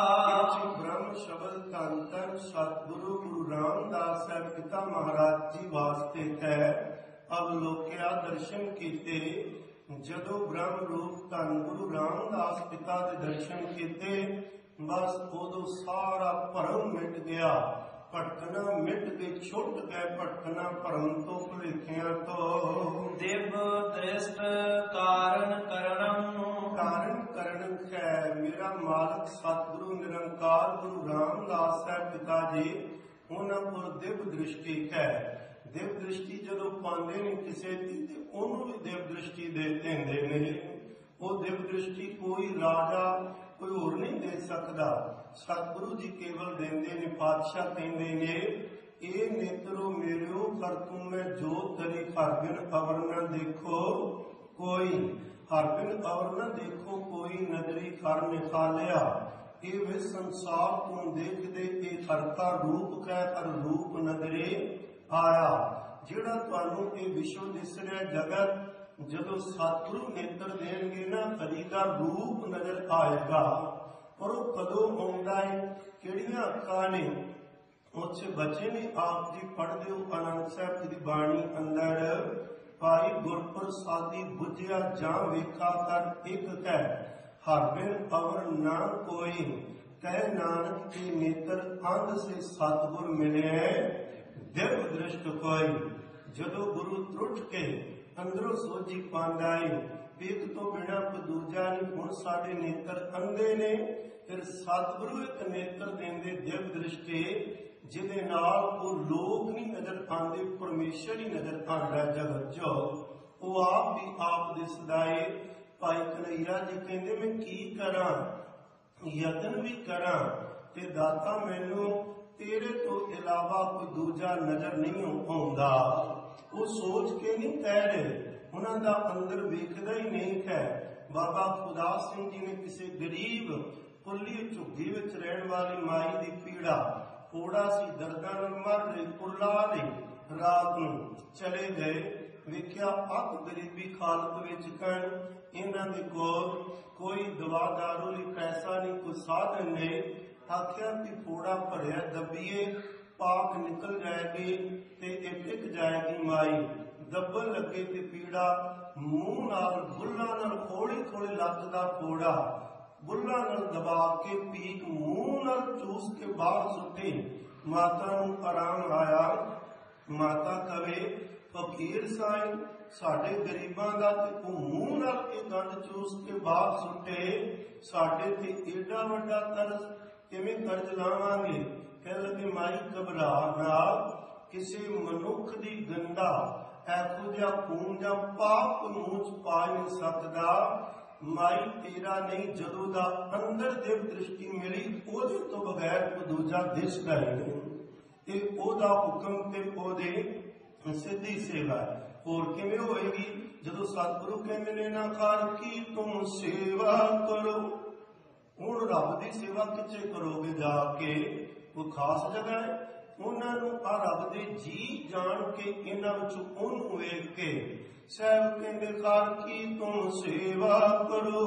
ਬ੍ਰਹਮ ਸ਼ਬਦ ਧੰਨ ਧੰਨ ਸਤਿਗੁਰੂ ਗੁਰੂ ਰਾਮਦਾਸ ਸਾਹਿਬ ਪਿਤਾ ਮਹਾਰਾਜ ਜੀ ਵਾਸਤੇ ਹੈ। ਅਵਲੋਕਿਆ ਦਰਸ਼ਨ ਕੀਤੇ, ਜਦੋਂ ਬ੍ਰਹਮ ਰੂਪ ਧੰਨ ਗੁਰੂ ਰਾਮਦਾਸ ਪਿਤਾ ਦੇ ਦਰਸ਼ਨ ਕੀਤੇ, ਬਸ ਉਦੋਂ ਸਾਰਾ ਭਰਮ ਮਿਟ ਗਿਆ। ਭਟਕਣਾ ਮਿਟ ਕੇ ਛੁੱਟ ਗਏ, ਭਟਕਣਾ ਭਰਮ ਤੋਂ ਭੁਲੇਖਿਆਂ ਤੋਂ। ਦਿਵ ਦ੍ਰਿਸ਼ਟ ਕਾਰਨ ਕਰਣੰ ਕਾਰਨ ਕਰਨ ਹੈ ਮੇਰਾ ਮਾਲਕ ਸਤਿਗੁਰੂ ਨਿਰੰਕਾਰ ਗੁਰੂ ਰਾਮਦਾਸ ਸਾਹਿਬ ਪਿਤਾ ਜੀ, ਉਹਨਾਂ ਕੋਲ ਦਿਵ ਦ੍ਰਿਸ਼ਟੀ ਹੈ। ਦਿਵ ਦ੍ਰਿਸ਼ਟੀ ਜਦੋਂ ਪਾਉਂਦੇ ਨੇ ਕਿਸੇ ਦੀ ਤੇ ਉਹਨੂੰ ਵੀ ਦਿਵ ਦ੍ਰਿਸ਼ਟੀ ਦੇ ਦਿੰਦੇ ਨੇ। ਉਹ ਦਿਵ ਦ੍ਰਿਸ਼ਟੀ ਕੋਈ ਰਾਜਾ ਕੋਈ ਹੋਰ ਨਹੀਂ ਦੇ ਸਕਦਾ, ਸਤਿਗੁਰੂ ਜੀ ਕੇਵਲ ਦਿੰਦੇ ਨੇ। ਪਾਤਸ਼ਾਹ ਕਹਿੰਦੇ ਨੇ, ਇਹ ਨੇਤਰੋ ਮੇਰਿਓ ਕਰ ਤੂੰ ਮੈਂ ਜੋਤ ਤੇਰੀ ਹਰ ਬਿਨ ਅਵਰ ਨਾ ਦੇਖੋ ਕੋਈ, ਹਰ ਬਿਨ ਅਵਰ ਨਾ ਦੇਖੋ ਕੋਈ, ਨਦਰੀ ਕਰ ਨਿਖਾਲਿਆ। ਇਹ ਵੇ ਸੰਸਾਰ ਤੂੰ ਦੇਖਦੇ, ਇਹ ਹਰਤਾ ਰੂਪ ਕਹਿ ਹਰ ਰੂਪ ਨਦਰੇ ਆਇਆ। ਜਿਹੜਾ ਤੁਹਾਨੂੰ ਇਹ ਵਿਸ਼ਵ ਦਿਸ ਰਿਹਾ ਜਗਤ, ਜਦੋਂ ਸਤਿਗੁਰੂ ਨੇਤਰ ਦੇਣਗੇ ਨਾ, ਹਰੀ ਦਾ ਰੂਪ ਨਜ਼ਰ ਆਏਗਾ। ਪਰ ਉਹ ਕਦੋਂ ਆਉਂਦਾ ਹੈ, ਕਿਹੜੀਆਂ ਅੱਖਾਂ ਨੇ? ਉੱਥੇ ਬੱਚੇ ਨੇ, ਆਪ ਜੀ ਪੜ੍ਹਦੇ ਹੋ ਆਨੰਦ ਸਾਹਿਬ ਦੀ ਬਾਣੀ ਅੰਦਰ, ਭਾਈ ਗੁਰਪ੍ਰਸਾਦੀ ਬੁੱਝਿਆ ਜਾਂ ਵੇਖਾ ਕਰ ਇੱਕ ਕਹਿ, ਹਰ ਬਿਨ ਅਵਰ ਨਾ ਕੋਈ, ਕਹਿ ਨਾਨਕ ਕੇ ਨੇਤਰ ਅੰਧ ਸੇ ਸਤਿਗੁਰ ਮਿਲੇ ਦਿਵ ਦ੍ਰਿਸ਼ਟ ਕੋਈ। ਜਦੋਂ ਗੁਰੂ ਤਰੁੱਠ ਕੇ ਅੰਦਰੋਂ ਸੋਝੀ ਪਾਉਂਦਾ ਏ, ਇੱਕ ਤੋਂ ਬਿਨਾਂ ਕੋਈ ਦੂਜਾ ਨਹੀਂ। ਹੁਣ ਸਾਡੇ ਨੇਤਰ ਅੰਧੇ ਨੇ, ਫਿਰ ਸਤਿਗੁਰੂ ਇੱਕ ਨੇਤਰ ਦਿੰਦੇ ਦਿਵ ਦ੍ਰਿਸ਼ਟੀ, ਜਿਹਦੇ ਨਾਲ ਉਹ ਲੋਕ ਨਹੀਂ ਨਜ਼ਰ ਆਉਂਦੇ, ਪਰਮੇਸ਼ਰ ਹੀ ਨਜ਼ਰ ਆਉਂਦਾ ਜਗਤ ਚ। ਉਹ ਆਪ ਵੀ ਆਪ ਦਿਸਦਾ ਏ। ਭਾਈ ਕਨ੍ਹਈਆ ਜੀ ਕਹਿੰਦੇ, ਮੈਂ ਕੀ ਕਰਾਂ, ਯਤਨ ਵੀ ਕਰਾਂ ਤੇ ਦਾਤਾ ਮੈਨੂੰ ਤੇਰੇ ਤੋਂ ਇਲਾਵਾ ਕੋਈ ਦੂਜਾ ਨਜ਼ਰ ਨਹੀਂ ਆਉਂਦਾ। ਉਹ ਸੋਚ ਕੇ ਨਹੀਂ ਕਹਿ ਰਹੇ, ਉਹਨਾਂ ਦਾ ਅੰਦਰ ਵੇਖਦਾ ਹੀ ਨਹੀਂ ਹੈ। ਬਾਬਾ ਖੁਦਾ ਸਿੰਘ ਜੀ ਨੇ ਕਿਸੇ ਗਰੀਬ ਪੁੱਲੀ ਝੁੱਗੀ ਵਿੱਚ ਰਹਿਣ ਵਾਲੀ ਮਾਈ ਦੀ ਪੀੜਾ, ਕੋੜਾ ਸੀ, ਦਰਦਾਂ ਨਾਲ ਮਰ ਰਹੀ, ਕੁਰਲਾ ਰਹੀ, ਰਾਤ ਨੂੰ ਚਲੇ ਗਏ। ਵੇਖਿਆ ਅੱਕ ਗਰੀਬੀ ਹਾਲਤ ਵਿੱਚ ਕਣ, ਇਹਨਾਂ ਦੇ ਕੋਲ ਕੋਈ ਦਵਾ ਦਾਰੂ ਲਈ ਪੈਸਾ ਨਹੀਂ, ਕੋਈ ਸਾਧਨ ਨਹੀਂ। ਆਖਿਆ ਕਿ ਫੋੜਾ ਭਰਿਆ ਦੱਬੀਏ, ਪਾਕ ਨਿਕਲ ਜਾਏਗੀ ਤੇ ਇਹ ਟਿਕ ਜਾਏਗੀ ਮਾਈ। ਦੱਬਣ ਲੱਗੇ ਤੇ ਪੀੜਾ ਮੂੰਹ ਨਾਲ ਬੁੱਲਾਂ ਨਾਲ ਹੌਲੀ ਹੌਲੀ ਲੱਤ ਦਾ ਫੋੜਾ ਬੁੱਲਾਂ ਨਾਲ ਦਬਾ ਕੇ ਪੀਕ ਮੂੰਹ ਨਾਲ ਚੂਸ ਕੇ ਬਾਹਰ ਸੁੱਟੀ। ਮਾਤਾ ਨੂੰ ਆਰਾਮ ਆਇਆ। ਮਾਤਾ ਕਵੇ, ਫਕੀਰ ਸਾਈਂ ਸਾਡੇ ਗਰੀਬਾਂ ਦਾ ਤੇ ਉਹ ਮੂੰਹ ਨਾਲ ਇਹ ਗੰਦ ਚੂਸ ਕੇ ਬਾਹਰ ਸੁੱਟੇ, ਸਾਡੇ ਤੇ ਏਡਾ ਵੱਡਾ ਤਰਸ ਕਿਵੇਂ ਕਰਜ਼ ਲਾਵਾਂਗੇ। ਕਹਿ ਲੱਗੇ, ਮਾਈ ਘਬਰਾ ਨਾ, ਕਿਸੇ ਮਨੁੱਖ ਦੀ ਗੰਦਾ ਇਹੋ ਜਿਹਾ ਖੂਨ ਜਾਂ ਪਾਪ ਮੂੰਹ ਚ ਪਾ ਨਹੀਂ ਸਕਦਾ। ਮਾਈ ਤੇਰਾ ਨਹੀਂ, ਜਦੋਂ ਦਾ ਅੰਦਰ ਦਿਵ ਦ੍ਰਿਸ਼ਟੀ ਮਿਲੀ, ਉਹਦੇ ਤੋਂ ਬਗੈਰ ਕੋਈ ਦੂਜਾ ਦਿਸਦਾ ਹੀ ਨਹੀਂ। ਤੇ ਉਹਦਾ ਹੁਕਮ ਤੇ ਉਹਦੇ ਸਿੱਧੀ ਸੇਵਾ। ਹੋਰ ਕਿਵੇਂ ਹੋਏਗੀ? ਜਦੋਂ ਸਤਿਗੁਰੂ ਕਹਿੰਦੇ ਨੇ ਨਾ ਕਰ ਕੀ ਤੁਮ ਸੇਵਾ ਕਰੋ। ਹੁਣ ਰੱਬ ਦੀ ਸੇਵਾ ਕਿੱਥੇ ਕਰੋਗੇ ਜਾ ਕੇ? ਕੋਈ ਖਾਸ ਜਗ੍ਹਾ ਹੈ? ਉਹਨਾਂ ਨੂੰ ਆ ਰੱਬ ਦੇ ਜੀ ਜਾਣ ਕੇ, ਇਹਨਾਂ ਵਿੱਚੋਂ ਉਹਨੂੰ ਵੇਖ ਕੇ ਸਾਹਿਬ ਕਹਿੰਦੇ ਕਰ ਕੀ ਤੁਮ ਸੇਵਾ ਕਰੋ,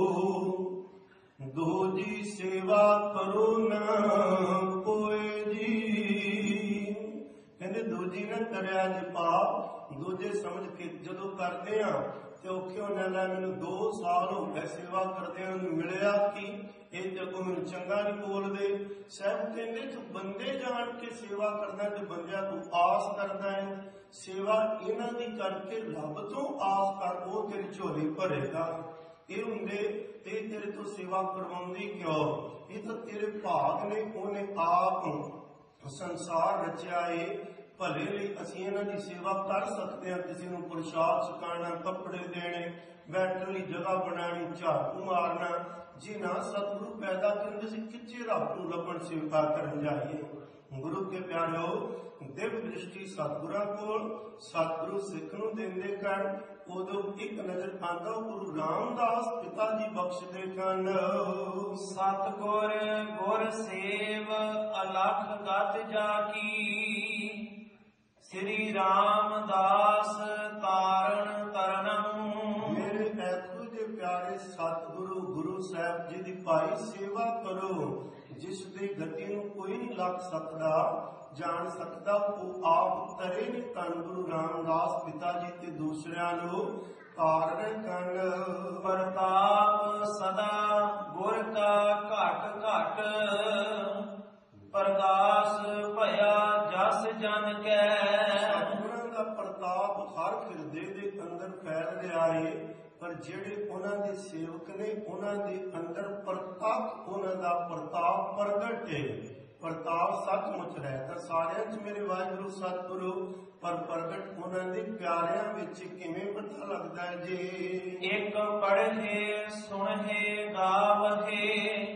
ਦੋ ਜੀ ਸੇਵਾ ਕਰੋ ਨਾ ਕੋਏ ਜੀ। ਕਹਿੰਦੇ ਦੂਜੀ ਨਾ ਕਰਿਆ ਜੇ ਪਾਪ, ਦੂਜੇ ਸਮਝ ਕੇ ਜਦੋਂ ਕਰਦੇ ਆ ਤੇ ਔਖੇ ਹੋਣ ਲੈ, ਮੈਨੂੰ ਦੋ ਸਾਲ ਹੋ ਗਏ ਸੇਵਾ ਕਰਦੇ ਨੂੰ, ਮਿਲਿਆ ਕੀ? ਇਹ ਜਦੋਂ ਮੈਨੂੰ ਚੰਗਾ ਨਹੀਂ ਬੋਲਦੇ। ਸਾਹਿਬ ਕਹਿੰਦੇ ਤੂੰ ਬੰਦੇ ਜਾਣ ਕੇ ਸੇਵਾ ਕਰਦਾ ਤੇ ਬੰਦਿਆਂ ਤੂੰ ਆਸ ਕਰਦਾ ਹੈ। ਸੇਵਾ ਇਹਨਾਂ ਦੀ ਕਰਕੇ ਰੱਬ ਤੋਂ ਆਸ ਕਰ, ਉਹ ਤੇਰੀ ਝੋਲੀ ਭਰੇਗਾ। ਇਹ ਹੁੰਦੇ ਤੇ ਤੇਰੇ ਤੋਂ ਸੇਵਾ ਕਰਵਾਉਂਦੀ ਕਿਉਂ? ਇਹ ਤਾਂ ਤੇਰੇ ਭਾਗ ਨੇ, ਉਹਨੇ ਆਪ ਸੰਸਾਰ ਰਚਿਆ ਏ ਭਲੇ ਲਈ। ਅਸੀਂ ਇਹਨਾਂ ਦੀ ਸੇਵਾ ਕਰ ਸਕਦੇ ਹਾਂ। ਕਿਸੇ ਨੂੰ ਪ੍ਰਸ਼ਾਦ ਛਕਾਉਣਾ, ਕੱਪੜੇ ਦੇਣੇ, ਬੈਠਣ ਲਈ ਜਗ੍ਹਾ ਬਣਾਉਣੀ, ਝਾੜੂ ਮਾਰਨਾ। ਜੇ ਨਾ ਸਤਿਗੁਰੂ ਪੈਦਾ ਕਰਦੇ ਸੀ, ਕਿੱਥੇ ਰੱਬ ਨੂੰ ਲੱਭਣ ਸੇਵਾ ਕਰਨ ਜਾਈਏ? ਗੁਰੂ ਕੇ ਪਿਆਰਿਓ, ਦਿਵ ਦ੍ਰਿਸ਼ਟੀ ਸਤਿਗੁਰਾਂ ਕੋਲ, ਸਤਿਗੁਰੂ ਸਿੱਖ ਨੂੰ ਦਿੰਦੇ ਕਰਨ। ਉਦੋਂ ਇੱਕ ਨਜ਼ਰ ਆਉਂਦਾ ਗੁਰੂ ਰਾਮਦਾਸ ਪਿਤਾ ਜੀ ਬਖਸ਼ਦੇ ਕਨ। ਸਤਿਗੁਰ ਗੁਰ ਸੇਵ ਅਲਖ ਗਤ ਜਾ ਕੀ, ਸ੍ਰੀ ਰਾਮਦਾਸ ਤਾਰਨ ਤਰਨੰ। ਮੇਰੇ ਐਖੋ ਦੇ ਪਿਆਰੇ ਸਤਿਗੁਰੂ ਗੁਰੂ ਸਾਹਿਬ ਜੀ ਦੀ ਭਾਈ ਸੇਵਾ ਕਰੋ, ਜਿਸ ਦੀ ਗਤੀ ਨੂੰ ਕੋਈ ਨਹੀਂ ਲੱਗ ਸਕਦਾ, ਜਾਣ ਸਕਦਾ। ਉਹ ਆਪ ਤਰੇ ਨੇ ਧੰਨ ਗੁਰੂ ਰਾਮਦਾਸ ਪਿਤਾ ਜੀ ਤੇ ਦੂਸਰਿਆਂ ਨੂੰ ਤਾਰਨੇ ਕੰਡ। ਪ੍ਰਤਾਪ ਸਦਾ ਗੁਰ ਕਾ ਘਟ ਘਟ, ਪ੍ਰਗਾਸ ਭਇਆ ਜਸ ਜਨ ਕੈ। ਸਤਿਗੁਰਾਂ ਦਾ ਪ੍ਰਤਾਪ ਹਰ ਹਿਰਦੇ ਦੇ ਅੰਦਰ ਫੈਲ ਰਿਹਾ ਏ, ਪਰ ਜਿਹੜੇ ਉਹਨਾਂ ਦੇ ਸੇਵਕ ਨੇ ਉਹਨਾਂ ਦੇ ਅੰਦਰ ਪ੍ਰਤੱਖ ਉਹਨਾਂ ਦਾ ਪ੍ਰਤਾਪ ਪ੍ਰਗਟ ਹੈ। ਪ੍ਰਤਾਪ ਸੱਚਮੁੱਚ ਰਹਿ ਤਾਂ ਸਾਰਿਆਂ 'ਚ ਮੇਰੇ ਵਾਹਿਗੁਰੂ ਸਤਿਗੁਰੂ, ਪਰ ਪ੍ਰਗਟ ਉਹਨਾਂ ਦੇ ਪਿਆਰਿਆਂ ਵਿੱਚ ਕਿਵੇਂ ਪਤਾ ਲੱਗਦਾ ਹੈ ਜੀ। ਇੱਕ ਪੜ੍ਹੇ ਸੁਣਹੇ ਗਾਵਹੇ,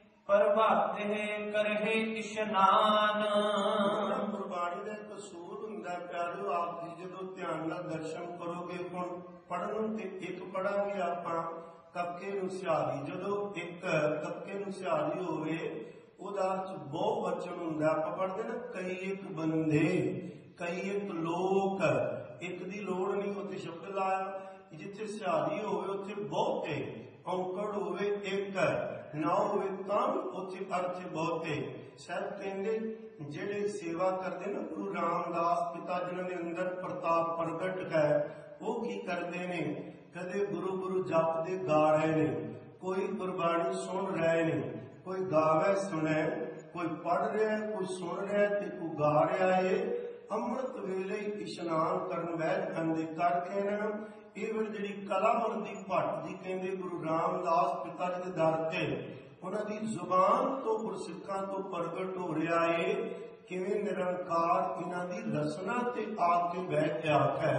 ਪ੍ਰਭਾਤੇ ਕਰਹੇ ਇਸ਼ਨਾਨ। ਗੁਰਬਾਣੀ ਦਾ ਇੱਕ ਸੂਰ ਹੁੰਦਾ ਪਿਆਰਿਓ, ਆਪ ਜੀ ਜਦੋਂ ਧਿਆਨ ਨਾਲ ਦਰਸ਼ਨ ਕਰੋਗੇ। ਹੁਣ ਪੜ੍ਹਨ ਤੇ ਇੱਕ ਪੜਾਂਗੇ ਆਪਾਂ ਕੱਕੇ ਨੂੰ ਸਿਹਾਰੀ। ਜਦੋਂ ਇੱਕ ਕੱਕੇ ਨੂੰ ਸਿਹਾਰੀ ਹੋਵੇ ਉਹਦਾ ਅਰਥ ਬਹੁ ਵਚਨ ਹੁੰਦਾ। ਆਪਾਂ ਪੜ੍ਹਦੇ ਨਾ ਕਈ ਇੱਕ ਬੰਦੇ, ਕਈ ਇੱਕ ਲੋਕ, ਇੱਕ ਦੀ ਲੋੜ ਨਹੀਂ ਉੱਥੇ ਸ਼ਬਦ ਲਾਇਆ। ਜਿੱਥੇ ਸਿਹਾਰੀ ਹੋਵੇ ਉੱਥੇ ਬਹੁਤੇ, ਔਂਕੜ ਹੋਵੇ ਇੱਕ, ਨਾ ਹੋਵੇ ਤਾਂ ਉੱਥੇ ਅਰਥ ਬਹੁਤੇ। ਸਾਹਿਬ ਕਹਿੰਦੇ ਜਿਹੜੇ ਸੇਵਾ ਕਰਦੇ ਨਾ ਗੁਰੂ ਰਾਮਦਾਸ ਪਿਤਾ ਜਿਨ੍ਹਾਂ ਦੇ ਅੰਦਰ ਪ੍ਰਤਾਪ ਪ੍ਰਗਟ ਹੈ, ਉਹ ਕੀ ਕਰਦੇ ਨੇ? ਕਦੇ ਗੁਰੂ ਗੁਰੂ ਜਪਦੇ ਗਾ ਰਹੇ ਨੇ, ਕੋਈ ਗੁਰਬਾਣੀ ਸੁਣ ਰਹੇ ਨੇ, ਕੋਈ ਗਾਵੇ ਸੁਣੇ, ਕੋਈ ਪੜ੍ਹ ਰਿਹਾ, ਕੋਈ ਸੁਣ ਰਿਹਾ ਤੇ ਕੋਈ ਗਾ ਰਿਹਾ ਏ। ਅੰਮ੍ਰਿਤ ਵੇਲੇ ਇਸ਼ਨਾਨ ਕਰਨ ਬਹਿ ਜਾਂਦੇ ਕਰਕੇ ਨਾ ਇਹ ਵੇਲੇ ਜਿਹੜੀ ਕਲਾਵਰ ਦੀ ਭੱਟ ਦੀ ਕਹਿੰਦੇ ਗੁਰੂ ਰਾਮਦਾਸ ਪਿਤਾ ਜੀ ਦੇ ਦਰ ਤੇ ਉਹਨਾਂ ਦੀ ਜ਼ੁਬਾਨ ਤੋਂ ਗੁਰਸਿੱਖਾਂ ਤੋਂ ਪ੍ਰਗਟ ਹੋ ਰਿਹਾ ਏ। ਕਿਵੇਂ ਨਿਰੰਕਾਰ ਇਹਨਾਂ ਦੀ ਰਸਨਾ ਤੇ ਆ ਕੇ ਬਹਿ ਕੇ ਆਖੈ।